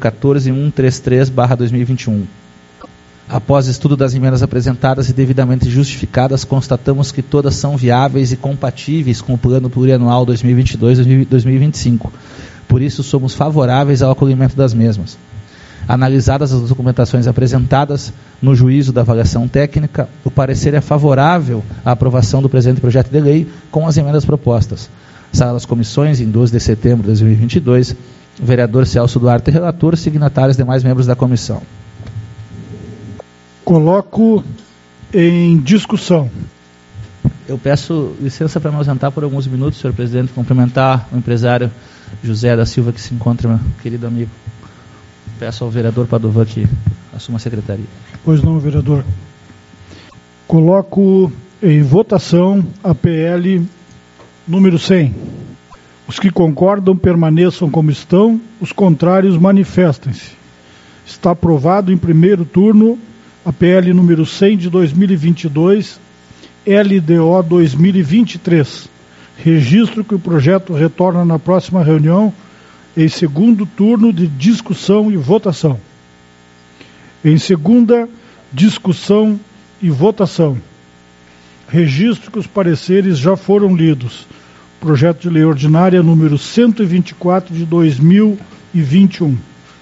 14133/2021. Após estudo das emendas apresentadas e devidamente justificadas, constatamos que todas são viáveis e compatíveis com o Plano Plurianual 2022-2025. Por isso, somos favoráveis ao acolhimento das mesmas. Analisadas as documentações apresentadas no juízo da avaliação técnica, o parecer é favorável à aprovação do presente projeto de lei com as emendas propostas. Sala das comissões, em 12 de setembro de 2022, vereador Celso Duarte, relator, signatários demais membros da comissão. Coloco em discussão. Eu peço licença para me ausentar por alguns minutos, senhor presidente, cumprimentar o empresário José da Silva, que se encontra, meu querido amigo. Peço ao vereador Padovan que assuma a secretaria. Pois não, vereador. Coloco em votação a PL número 100. Os que concordam permaneçam como estão, os contrários manifestem-se. Está aprovado em primeiro turno a PL número 100 de 2022, LDO 2023. Registro que o projeto retorna na próxima reunião em segundo turno de discussão e votação. Em segunda, discussão e votação. Registro que os pareceres já foram lidos. Projeto de lei ordinária número 124 de 2021.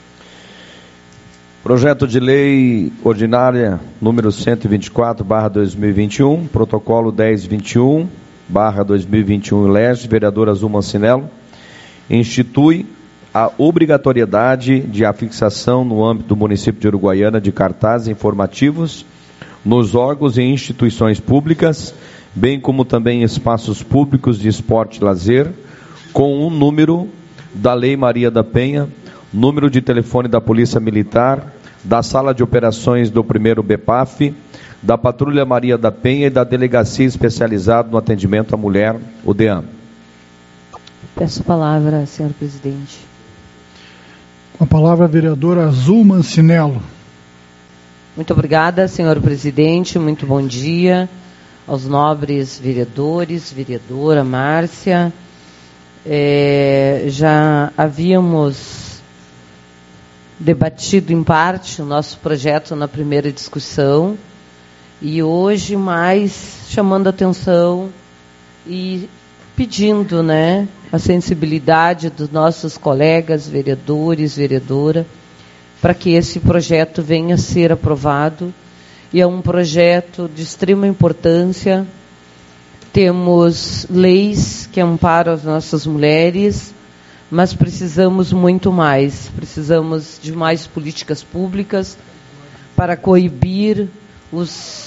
Projeto de lei ordinária número 124/2021, protocolo 1021/2021 elege vereador Azul Mancinello, institui a obrigatoriedade de afixação no âmbito do município de Uruguaiana de cartazes informativos nos órgãos e instituições públicas, bem como também em espaços públicos de esporte e lazer, com um número da Lei Maria da Penha, número de telefone da Polícia Militar, da Sala de Operações do 1º BEPAF, da Patrulha Maria da Penha e da Delegacia Especializada no Atendimento à Mulher, o DEAM. Peço a palavra, senhor presidente. Com a palavra, a vereadora Azul Mancinello. Muito obrigada, senhor presidente. Muito bom dia aos nobres vereadores, vereadora Márcia. Já havíamos debatido em parte o nosso projeto na primeira discussão e hoje mais chamando a atenção e pedindo, a sensibilidade dos nossos colegas vereadores, vereadora, para que esse projeto venha a ser aprovado. E é um projeto de extrema importância. Temos leis que amparam as nossas mulheres, mas precisamos muito mais. Precisamos de mais políticas públicas para coibir os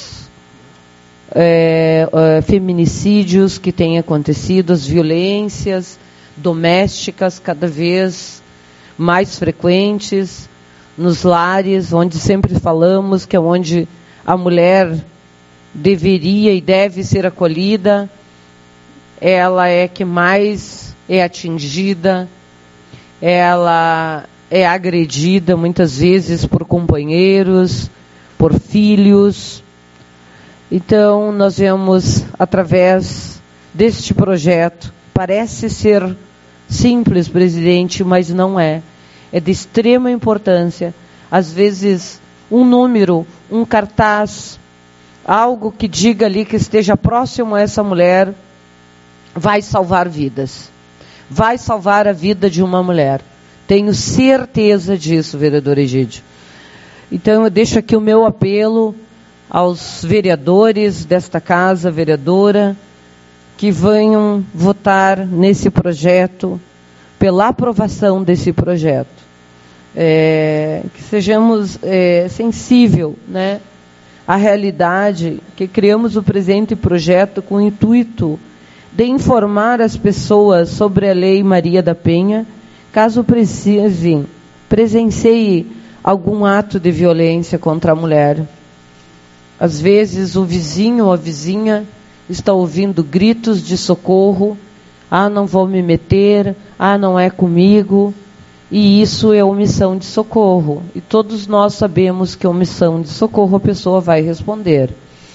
feminicídios que têm acontecido, as violências domésticas cada vez mais frequentes nos lares, onde sempre falamos que é onde a mulher deveria e deve ser acolhida. Ela é que mais é atingida, ela é agredida muitas vezes por companheiros, por filhos. Então, nós vemos, através deste projeto, parece ser simples, presidente, mas não é. É de extrema importância. Às vezes, um número, um cartaz, algo que diga ali que esteja próximo a essa mulher, vai salvar vidas. Vai salvar a vida de uma mulher. Tenho certeza disso, vereador Egídio. Então, eu deixo aqui o meu apelo aos vereadores desta casa, vereadora, que venham votar nesse projeto, pela aprovação desse projeto. Que sejamos sensíveis, à realidade, que criamos o presente projeto com o intuito de informar as pessoas sobre a Lei Maria da Penha, caso presenciem algum ato de violência contra a mulher. Às vezes o vizinho ou a vizinha está ouvindo gritos de socorro, não vou me meter, não é comigo, e isso é omissão de socorro. E todos nós sabemos que omissão de socorro a pessoa vai responder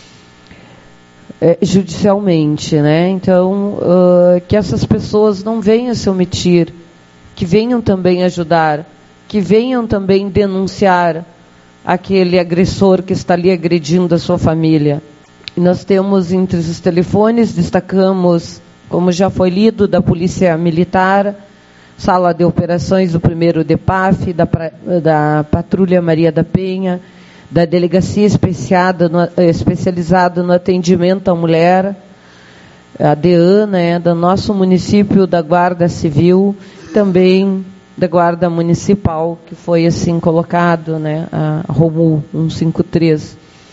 judicialmente, Então, que essas pessoas não venham se omitir, que venham também ajudar, que venham também denunciar aquele agressor que está ali agredindo a sua família. E nós temos entre os telefones, destacamos, como já foi lido, da Polícia Militar, Sala de Operações do 1º DEPAF, da Patrulha Maria da Penha, da Delegacia Especializada no Atendimento à Mulher, a DEAN, do nosso município, da Guarda Civil, também da Guarda Municipal, que foi assim colocado, a ROMU 153.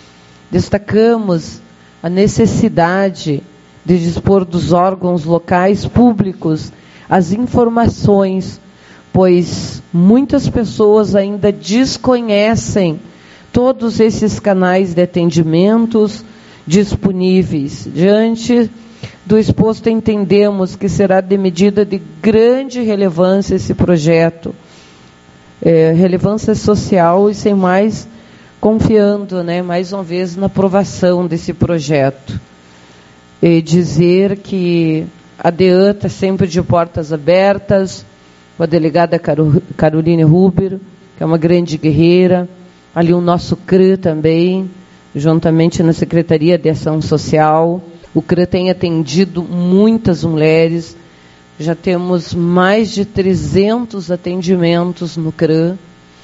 Destacamos a necessidade de dispor dos órgãos locais públicos as informações, pois muitas pessoas ainda desconhecem todos esses canais de atendimentos disponíveis. Diante do exposto, entendemos que será de medida de grande relevância esse projeto, relevância social, e sem mais, confiando, mais uma vez, na aprovação desse projeto. E dizer que a DEAN está sempre de portas abertas, com a delegada Caroline Huber, que é uma grande guerreira, ali o nosso CRã também, juntamente na Secretaria de Ação Social. O CRã tem atendido muitas mulheres, já temos mais de 300 atendimentos no CRã,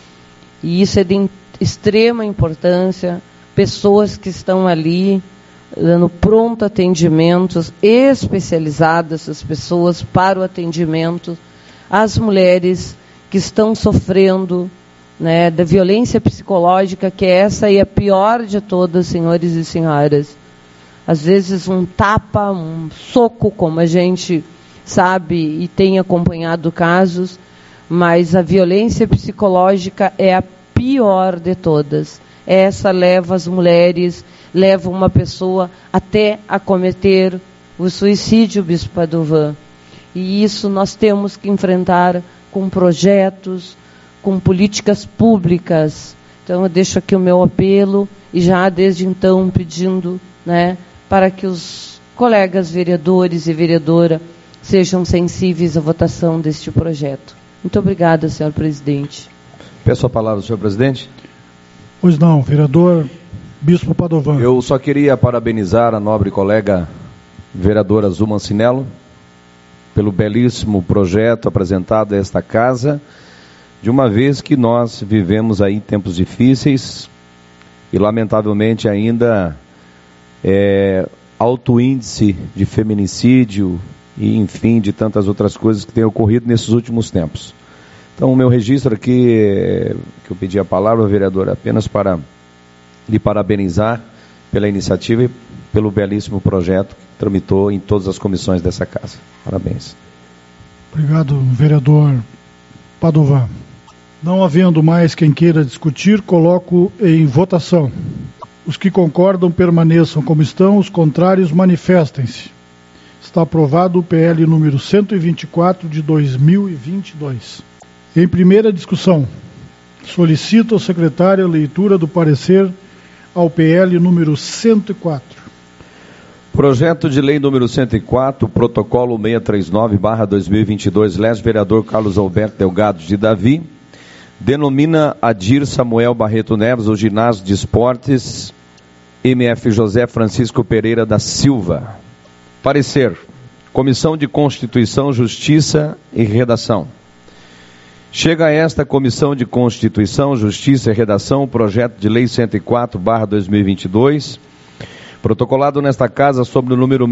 e isso é de extrema importância, pessoas que estão ali dando pronto atendimentos especializados, essas pessoas para o atendimento às mulheres que estão sofrendo da violência psicológica, que essa aí é a pior de todas, senhores e senhoras. Às vezes um tapa, um soco, como a gente sabe e tem acompanhado casos, mas a violência psicológica é a pior de todas. Essa leva as mulheres, leva uma pessoa até a cometer o suicídio, Bispo Padovan. E isso nós temos que enfrentar com projetos, com políticas públicas. Então eu deixo aqui o meu apelo e já desde então pedindo, para que os colegas vereadores e vereadora sejam sensíveis à votação deste projeto. Muito obrigada, senhor presidente. Peço a palavra ao senhor presidente. Pois não, vereador Bispo Padovan. Eu só queria parabenizar a nobre colega vereadora Azul Mancinello pelo belíssimo projeto apresentado a esta casa, de uma vez que nós vivemos aí tempos difíceis e lamentavelmente ainda alto índice de feminicídio e enfim de tantas outras coisas que têm ocorrido nesses últimos tempos. Então o meu registro aqui, que eu pedi a palavra, vereador, apenas para lhe parabenizar pela iniciativa e pelo belíssimo projeto que tramitou em todas as comissões dessa casa. Parabéns. Obrigado, vereador Padovan. Não havendo mais quem queira discutir, coloco em votação. Os que concordam permaneçam como estão, os contrários manifestem-se. Está aprovado o PL número 124 de 2022. Em primeira discussão, solicito ao secretário a leitura do parecer ao PL número 104. Projeto de lei número 104, protocolo 639/2022, leste vereador Carlos Alberto Delgado de Davi, denomina Adir Samuel Barreto Neves o ginásio de esportes MF José Francisco Pereira da Silva. Parecer, Comissão de Constituição, Justiça e Redação. Chega a esta Comissão de Constituição, Justiça e Redação o projeto de lei 104/2022, protocolado nesta casa sob o número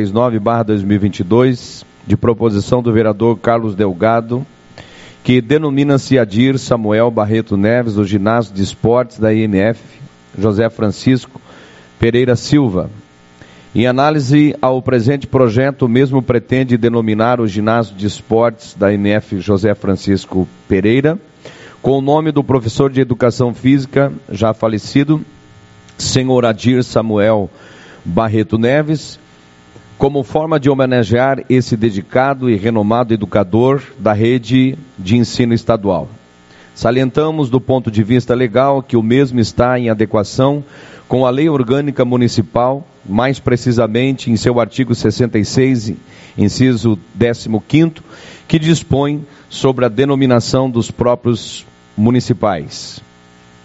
639/2022, de proposição do vereador Carlos Delgado, que denomina-se Adir Samuel Barreto Neves, o ginásio de esportes da IMF José Francisco Pereira Silva. Em análise ao presente projeto, o mesmo pretende denominar o ginásio de esportes da IMF José Francisco Pereira, com o nome do professor de educação física, já falecido, senhor Adir Samuel Barreto Neves, como forma de homenagear esse dedicado e renomado educador da rede de ensino estadual. Salientamos, do ponto de vista legal, que o mesmo está em adequação com a Lei Orgânica Municipal, mais precisamente em seu artigo 66, inciso 15º, que dispõe sobre a denominação dos próprios municipais.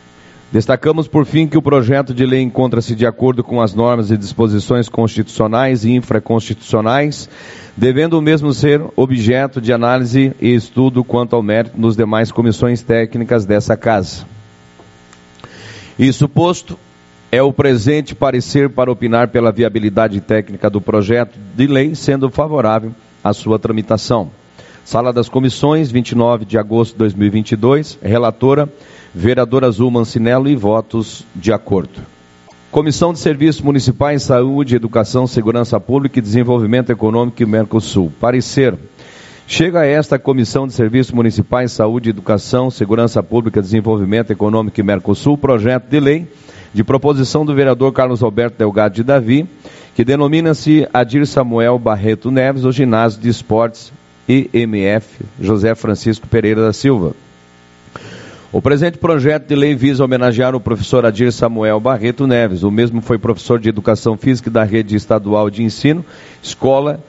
Destacamos, por fim, que o projeto de lei encontra-se de acordo com as normas e disposições constitucionais e infraconstitucionais, devendo o mesmo ser objeto de análise e estudo quanto ao mérito nos demais comissões técnicas dessa Casa. Isso posto, é o presente parecer para opinar pela viabilidade técnica do projeto de lei, sendo favorável à sua tramitação. Sala das Comissões, 29 de agosto de 2022, relatora, vereadora Azul Mancinello, e votos de acordo. Comissão de Serviços Municipais, Saúde, Educação, Segurança Pública e Desenvolvimento Econômico e Mercosul. Parecer. Chega a esta Comissão de Serviços Municipais, Saúde, Educação, Segurança Pública, Desenvolvimento Econômico e Mercosul, projeto de lei de proposição do vereador Carlos Alberto Delgado de Davi, que denomina-se Adir Samuel Barreto Neves, o Ginásio de Esportes IMF José Francisco Pereira da Silva. O presente projeto de lei visa homenagear o professor Adir Samuel Barreto Neves. O mesmo foi professor de Educação Física da Rede Estadual de Ensino, Escola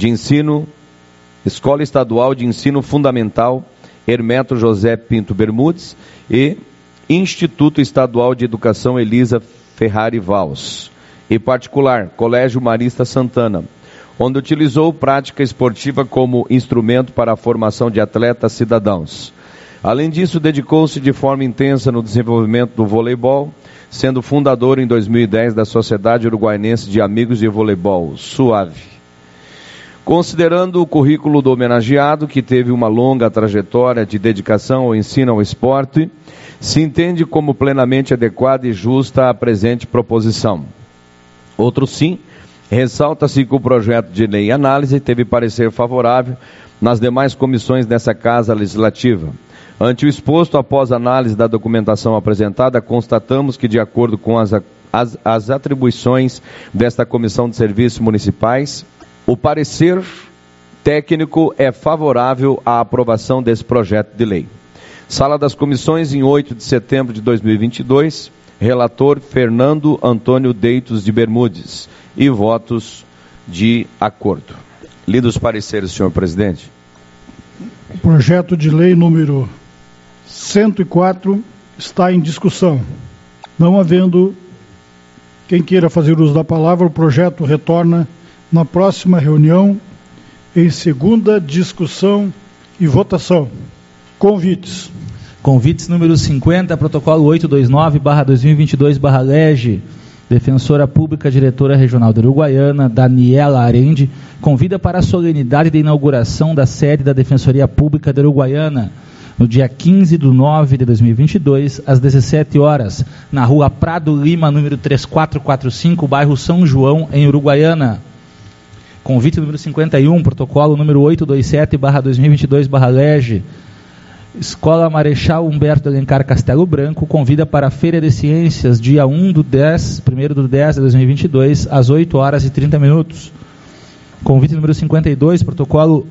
Estadual de Ensino Fundamental Hermeto José Pinto Bermudes e Instituto Estadual de Educação Elisa Ferrari Valls, e particular, Colégio Marista Santana, onde utilizou prática esportiva como instrumento para a formação de atletas cidadãos. Além disso, dedicou-se de forma intensa no desenvolvimento do voleibol, sendo fundador em 2010 da Sociedade Uruguaiense de Amigos de Voleibol, SUAVE. Considerando o currículo do homenageado, que teve uma longa trajetória de dedicação ao ensino ao esporte, se entende como plenamente adequada e justa a presente proposição. Outro sim, ressalta-se que o projeto de lei em análise teve parecer favorável nas demais comissões dessa Casa Legislativa. Ante o exposto, após análise da documentação apresentada, constatamos que, de acordo com as atribuições desta Comissão de Serviços Municipais, o parecer técnico é favorável à aprovação desse projeto de lei. Sala das Comissões, em 8 de setembro de 2022, relator Fernando Antônio Deitos de Bermudes, e votos de acordo. Lidos os pareceres, senhor presidente. O projeto de lei número 104 está em discussão. Não havendo quem queira fazer uso da palavra, o projeto retorna na próxima reunião em segunda discussão e votação. Convites. Convites número 50, protocolo 829/2022/LEGE. Defensora Pública, Diretora Regional da Uruguaiana, Daniela Arende, convida para a solenidade de inauguração da sede da Defensoria Pública da Uruguaiana, no dia 15 de 9 de 2022, às 17 horas, na rua Prado Lima, número 3445, bairro São João, em Uruguaiana. Convite número 51, protocolo número 827/2022/LEGE. Escola Marechal Humberto Alencar Castelo Branco convida para a Feira de Ciências, dia 1 do 10 de 2022, às 8 horas e 30 minutos. Convite número 52, protocolo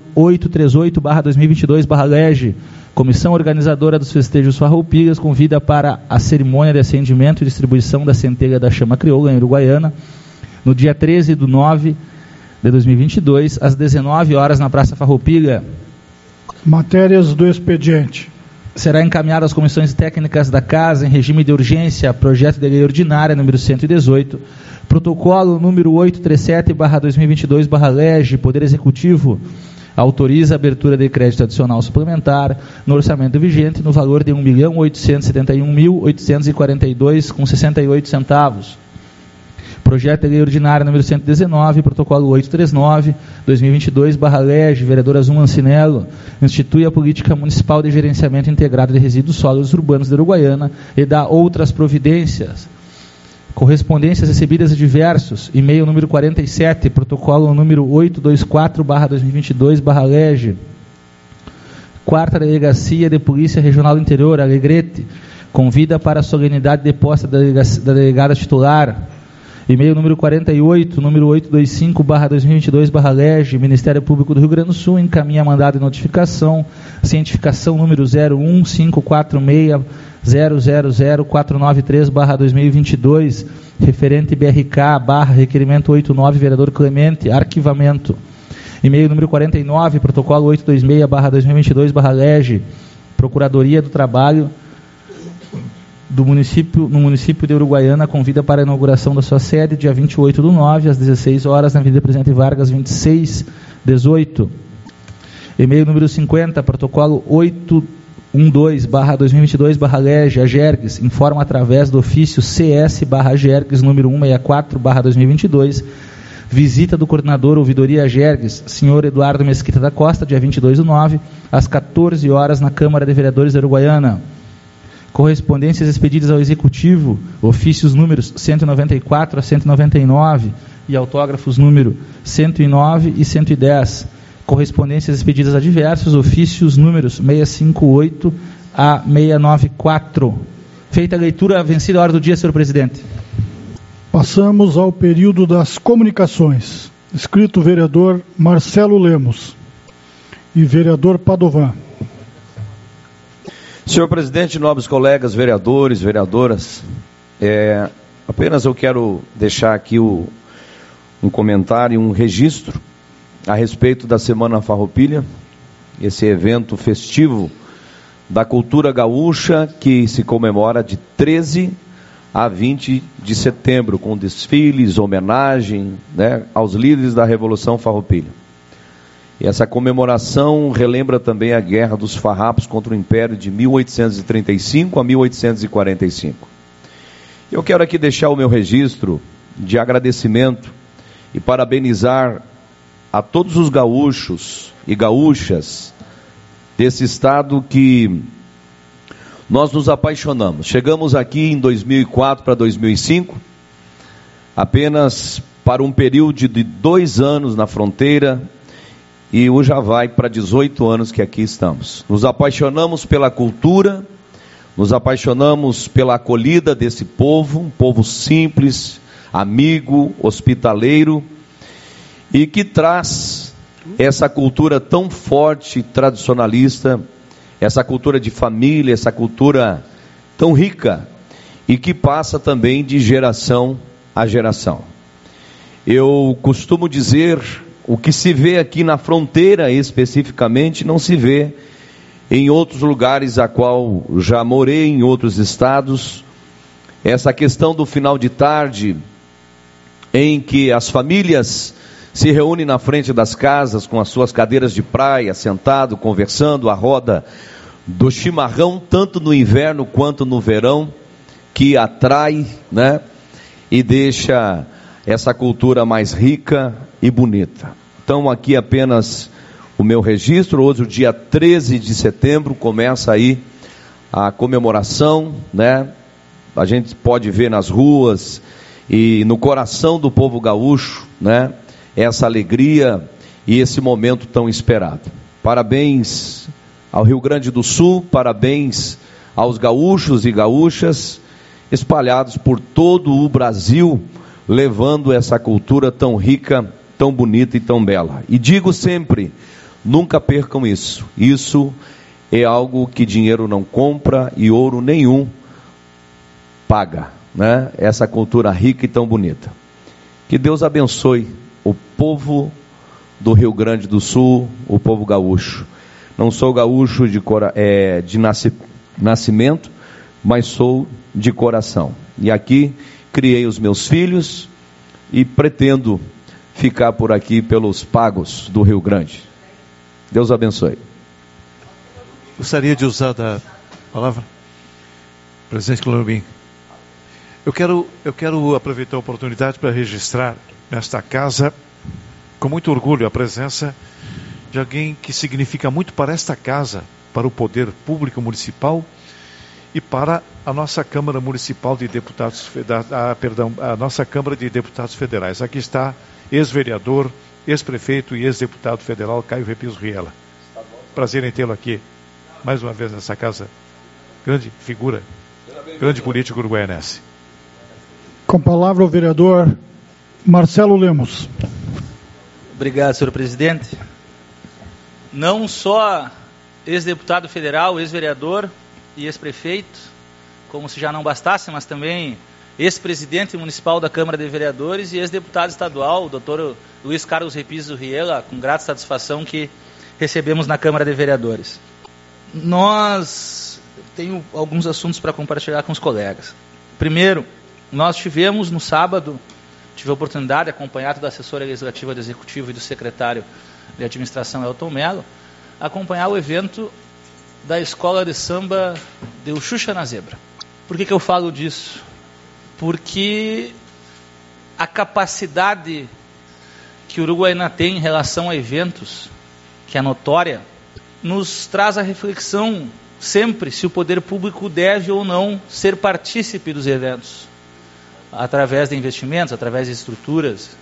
838/2022/LEGE. Comissão organizadora dos festejos Farroupigas convida para a cerimônia de acendimento e distribuição da centelha da chama crioula em Uruguaiana, no dia 13 de 9 de 2022, às 19 horas, na Praça Farroupilha. Matérias do expediente. Será encaminhado às comissões técnicas da Casa, em regime de urgência, projeto de lei ordinária número 118, protocolo número 837/2022/LEGE. Poder Executivo autoriza a abertura de crédito adicional suplementar no orçamento vigente no valor de R$ 1.871.842,68. Projeto de lei ordinária número 119, protocolo 839/2022/LEGE, vereadora Azul Mancinello, institui a política municipal de gerenciamento integrado de resíduos sólidos urbanos de Uruguaiana e dá outras providências. Correspondências recebidas de diversos, e-mail número 47, protocolo número 824/2022/LEGE. Quarta Delegacia de Polícia Regional do Interior, Alegrete, convida para a solenidade de posse da delegada titular. E-mail número 48, número 825/2022/LEGE, Ministério Público do Rio Grande do Sul, encaminha mandado de notificação, cientificação número 01546000493/2022, referente BRK/requerimento 89, vereador Clemente, arquivamento. E-mail número 49, protocolo 826/2022/LEGE, Procuradoria do Trabalho, no município de Uruguaiana, convida para a inauguração da sua sede, dia 28/9, às 16 horas, na Avenida Presidente Vargas, 2618. E-mail número 50, protocolo 812/2022/LEG, a Gergues, informa através do ofício CS/Gergues, número 164/2022, visita do coordenador Ouvidoria Gergues, senhor Eduardo Mesquita da Costa, dia 22/9, às 14 horas, na Câmara de Vereadores da Uruguaiana. Correspondências expedidas ao Executivo, ofícios números 194 a 199 e autógrafos número 109 e 110. Correspondências expedidas a diversos, ofícios números 658 a 694. Feita a leitura, vencida a hora do dia, senhor presidente. Passamos ao período das comunicações. Escrito o vereador Marcelo Lemos e vereador Padovan. Senhor presidente, nobres colegas, vereadores, vereadoras, apenas eu quero deixar aqui um comentário, um registro a respeito da Semana Farroupilha, esse evento festivo da cultura gaúcha que se comemora de 13 a 20 de setembro, com desfiles, homenagem, né, aos líderes da Revolução Farroupilha. E essa comemoração relembra também a Guerra dos Farrapos contra o Império de 1835 a 1845. Eu quero aqui deixar o meu registro de agradecimento e parabenizar a todos os gaúchos e gaúchas desse estado que nós nos apaixonamos. Chegamos aqui em 2004 para 2005, apenas para um período de 2 anos na fronteira, e hoje já vai para 18 anos que aqui estamos. Nos apaixonamos pela cultura, nos apaixonamos pela acolhida desse povo, um povo simples, amigo, hospitaleiro, e que traz essa cultura tão forte, tradicionalista, essa cultura de família, essa cultura tão rica, e que passa também de geração a geração. Eu costumo dizer, o que se vê aqui na fronteira especificamente, não se vê em outros lugares a qual já morei, em outros estados. Essa questão do final de tarde, em que as famílias se reúnem na frente das casas com as suas cadeiras de praia, sentado, conversando, à roda do chimarrão, tanto no inverno quanto no verão, que atrai, né, e deixa essa cultura mais rica e bonita. Então aqui apenas o meu registro. Hoje, o dia 13 de setembro, começa aí a comemoração, né? A gente pode ver nas ruas e no coração do povo gaúcho, né, essa alegria e esse momento tão esperado. Parabéns ao Rio Grande do Sul, parabéns aos gaúchos e gaúchas espalhados por todo o Brasil, levando essa cultura tão rica, tão bonita e tão bela. E digo sempre, nunca percam isso. Isso é algo que dinheiro não compra e ouro nenhum paga, né? Essa cultura rica e tão bonita. Que Deus abençoe o povo do Rio Grande do Sul, o povo gaúcho. Não sou gaúcho de nascimento, mas sou de coração. E aqui criei os meus filhos e pretendo ficar por aqui pelos pagos do Rio Grande. Deus abençoe. Gostaria de usar a palavra, presidente Clorobim. Eu quero aproveitar a oportunidade para registrar nesta casa, com muito orgulho, a presença de alguém que significa muito para esta casa, para o poder público municipal e para a nossa Câmara Municipal de Deputados, a nossa Câmara de Deputados Federais. Aqui está ex-vereador, ex-prefeito e ex-deputado federal Caio Repiso Riela. Prazer em tê-lo aqui, mais uma vez nessa casa. Grande figura, grande político uruguaianense. Com a palavra o vereador Marcelo Lemos. Obrigado, senhor presidente. Não só ex-deputado federal, ex-vereador e ex-prefeito, como se já não bastasse, mas também ex-presidente municipal da Câmara de Vereadores e ex-deputado estadual, o doutor Luiz Carlos Repiso Riela, com grata satisfação que recebemos na Câmara de Vereadores. Nós tenho alguns assuntos para compartilhar com os colegas. Primeiro, nós tivemos no sábado, tive a oportunidade de acompanhar da assessora legislativa do Executivo e do secretário de Administração, Elton Mello, acompanhar o evento da Escola de Samba de Xuxa na Zebra. Por que eu falo disso? Porque a capacidade que o Uruguaiana tem em relação a eventos, que é notória, nos traz a reflexão sempre se o poder público deve ou não ser partícipe dos eventos, através de investimentos, através de estruturas.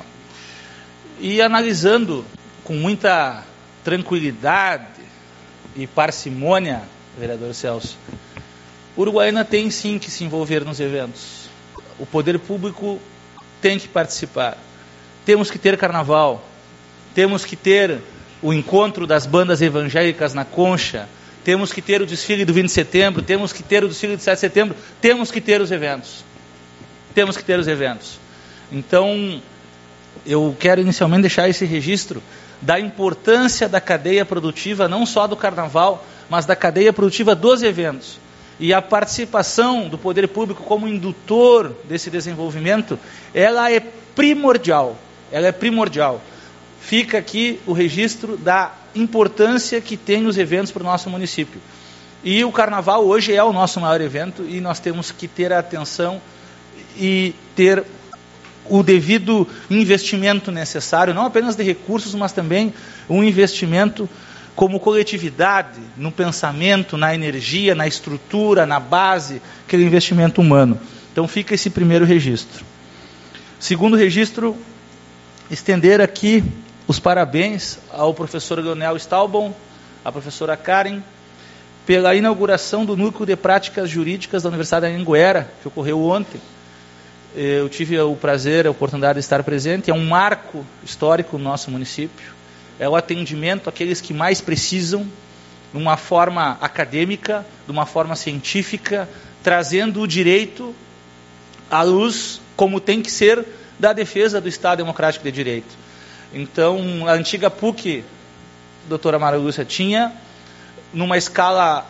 E analisando com muita tranquilidade e parcimônia, vereador Celso, o Uruguaiana tem sim que se envolver nos eventos. O poder público tem que participar. Temos que ter carnaval, temos que ter o encontro das bandas evangélicas na Concha, temos que ter o desfile do 20 de setembro, temos que ter o desfile do 7 de setembro, temos que ter os eventos. Temos que ter os eventos. Então, eu quero inicialmente deixar esse registro da importância da cadeia produtiva, não só do carnaval, mas da cadeia produtiva dos eventos. E a participação do poder público como indutor desse desenvolvimento, ela é primordial. Ela é primordial. Fica aqui o registro da importância que tem os eventos para o nosso município. E o carnaval hoje é o nosso maior evento e nós temos que ter a atenção e ter o devido investimento necessário, não apenas de recursos, mas também um investimento como coletividade, no pensamento, na energia, na estrutura, na base, aquele investimento humano. Então fica esse primeiro registro. Segundo registro, estender aqui os parabéns ao professor Leonel Staubon, à professora Karen, pela inauguração do Núcleo de Práticas Jurídicas da Universidade de Anhanguera, que ocorreu ontem. Eu tive o prazer, a oportunidade de estar presente. É um marco histórico no nosso município. É o atendimento àqueles que mais precisam, de uma forma acadêmica, de uma forma científica, trazendo o direito à luz, como tem que ser, da defesa do Estado Democrático de Direito. Então, a antiga PUC, doutora Mara Lúcia, tinha numa escala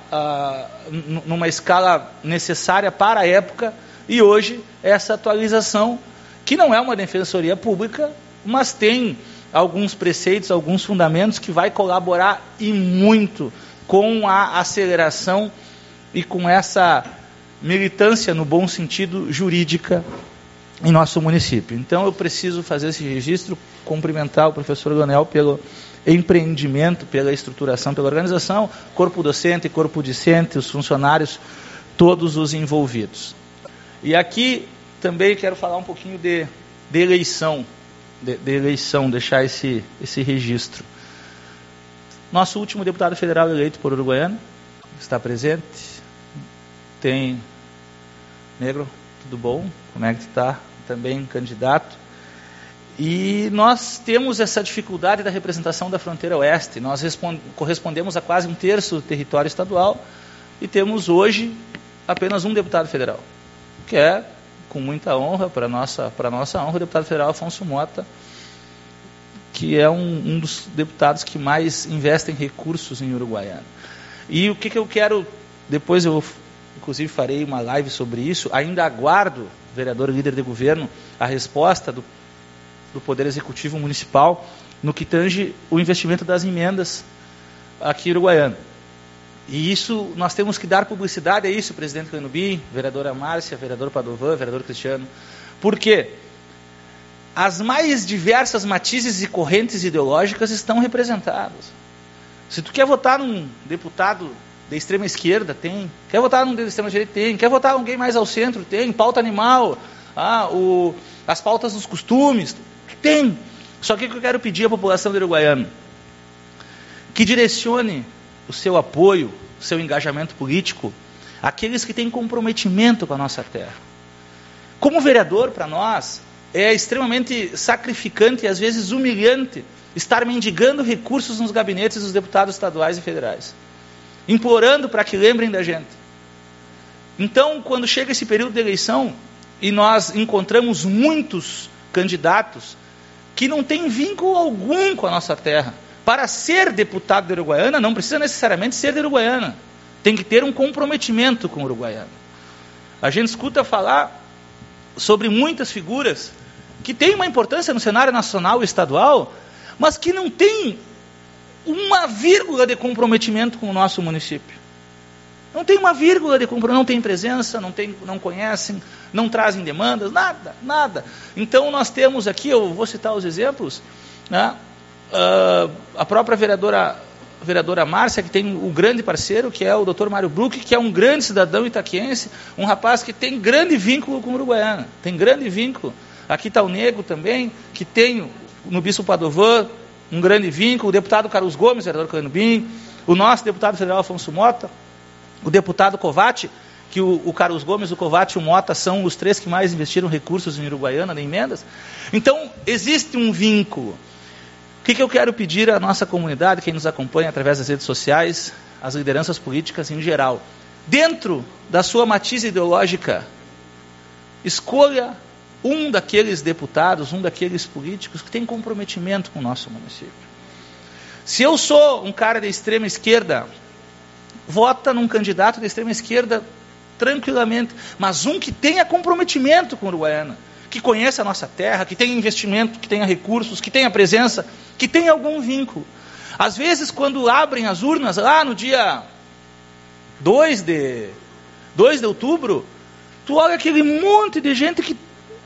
necessária para a época, e hoje essa atualização, que não é uma defensoria pública, mas tem alguns preceitos, alguns fundamentos que vai colaborar e muito com a aceleração e com essa militância, no bom sentido, jurídica em nosso município. Então eu preciso fazer esse registro, cumprimentar o professor Leonel pelo empreendimento, pela estruturação, pela organização, corpo docente, corpo discente, os funcionários, todos os envolvidos. E aqui também quero falar um pouquinho de eleição, deixar esse registro. Nosso último deputado federal eleito por Uruguaiana está presente. Tem Negro, tudo bom? Como é que está? Também candidato. E nós temos essa dificuldade da representação da fronteira oeste. Nós correspondemos a quase 1/3 do território estadual e temos hoje apenas um deputado federal, que é, com muita honra, para nossa honra, o deputado federal Afonso Mota, que é um dos deputados que mais investem recursos em Uruguaiana. E o que eu quero, depois eu inclusive farei uma live sobre isso, ainda aguardo, vereador líder de governo, a resposta do Poder Executivo Municipal no que tange o investimento das emendas aqui em Uruguaiana. E isso, nós temos que dar publicidade a isso, presidente Clenubi, vereadora Márcia, vereador Padovan, vereador Cristiano, porque as mais diversas matizes e correntes ideológicas estão representadas. Se tu quer votar num deputado da extrema esquerda, tem. Quer votar num da extrema direita, tem. Quer votar alguém mais ao centro, tem. Pauta animal, as pautas dos costumes, tem. Só que o que eu quero pedir à população do Uruguaiana, que direcione o seu apoio, o seu engajamento político, àqueles que têm comprometimento com a nossa terra. Como vereador, para nós, é extremamente sacrificante e às vezes humilhante estar mendigando recursos nos gabinetes dos deputados estaduais e federais, implorando para que lembrem da gente. Então, quando chega esse período de eleição e nós encontramos muitos candidatos que não têm vínculo algum com a nossa terra, para ser deputado de Uruguaiana, não precisa necessariamente ser de Uruguaiana. tem que ter um comprometimento com o uruguaiano. A gente escuta falar sobre muitas figuras que têm uma importância no cenário nacional e estadual, mas que não têm uma vírgula de comprometimento com o nosso município. Não tem uma vírgula de comprometimento, não tem presença, não conhecem, não trazem demandas, nada. Então nós temos aqui, eu vou citar os exemplos, né? A própria vereadora Márcia, que tem um grande parceiro, que é o Dr. Mário Bruck, que é um grande cidadão itaquiense, um rapaz que tem grande vínculo com o Uruguaiana, tem grande vínculo. Aqui está o Nego também, que tem no Bispo Padovan um grande vínculo, o deputado Carlos Gomes, vereador Canubim, o nosso deputado federal Afonso Mota, o deputado Covatti, que o Carlos Gomes, o Covatti e o Mota são os 3 que mais investiram recursos em Uruguaiana, em emendas. Então, existe um vínculo. O que eu quero pedir à nossa comunidade, quem nos acompanha através das redes sociais, as lideranças políticas em geral, dentro da sua matiz ideológica, escolha um daqueles deputados, um daqueles políticos que tem comprometimento com o nosso município. Se eu sou um cara de extrema esquerda, vota num candidato de extrema esquerda tranquilamente, mas um que tenha comprometimento com o Uruguaiana, que conheça a nossa terra, que tenha investimento, que tenha recursos, que tenha presença, que tenha algum vínculo. Às vezes, quando abrem as urnas, lá no dia 2 de outubro, tu olha aquele monte de gente que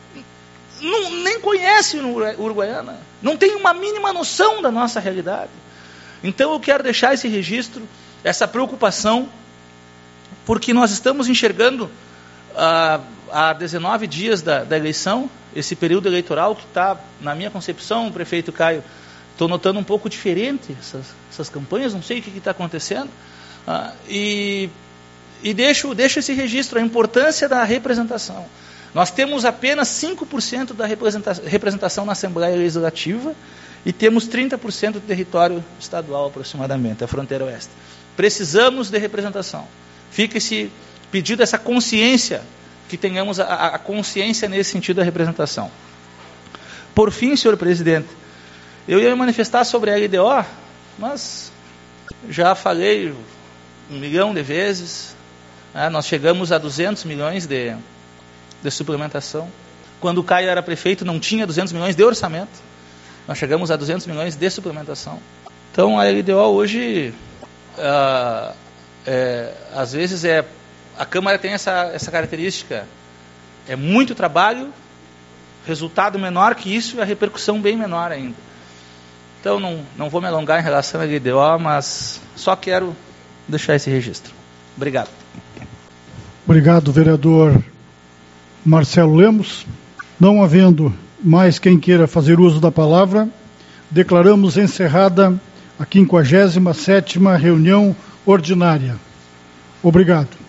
nem conhece o Uruguaiana, não tem uma mínima noção da nossa realidade. Então eu quero deixar esse registro, essa preocupação, porque nós estamos enxergando há 19 dias da eleição, esse período eleitoral que está, na minha concepção, prefeito Caio, estou notando um pouco diferente essas campanhas, não sei o que está acontecendo, e deixo esse registro, a importância da representação. Nós temos apenas 5% da representação na Assembleia Legislativa e temos 30% do território estadual, aproximadamente, a fronteira oeste. Precisamos de representação. Fica esse pedido, essa consciência, que tenhamos a consciência nesse sentido da representação. Por fim, senhor presidente, eu ia me manifestar sobre a LDO, mas já falei 1 milhão de vezes, nós chegamos a 200 milhões de suplementação. Quando o Caio era prefeito, não tinha 200 milhões de orçamento. Nós chegamos a 200 milhões de suplementação. Então, a LDO hoje, às vezes, a Câmara tem essa característica. É muito trabalho, resultado menor que isso e a repercussão bem menor ainda. Então, não vou me alongar em relação à LDO, mas só quero deixar esse registro. Obrigado. Obrigado, vereador Marcelo Lemos. Não havendo mais quem queira fazer uso da palavra, declaramos encerrada a 57ª reunião ordinária. Obrigado.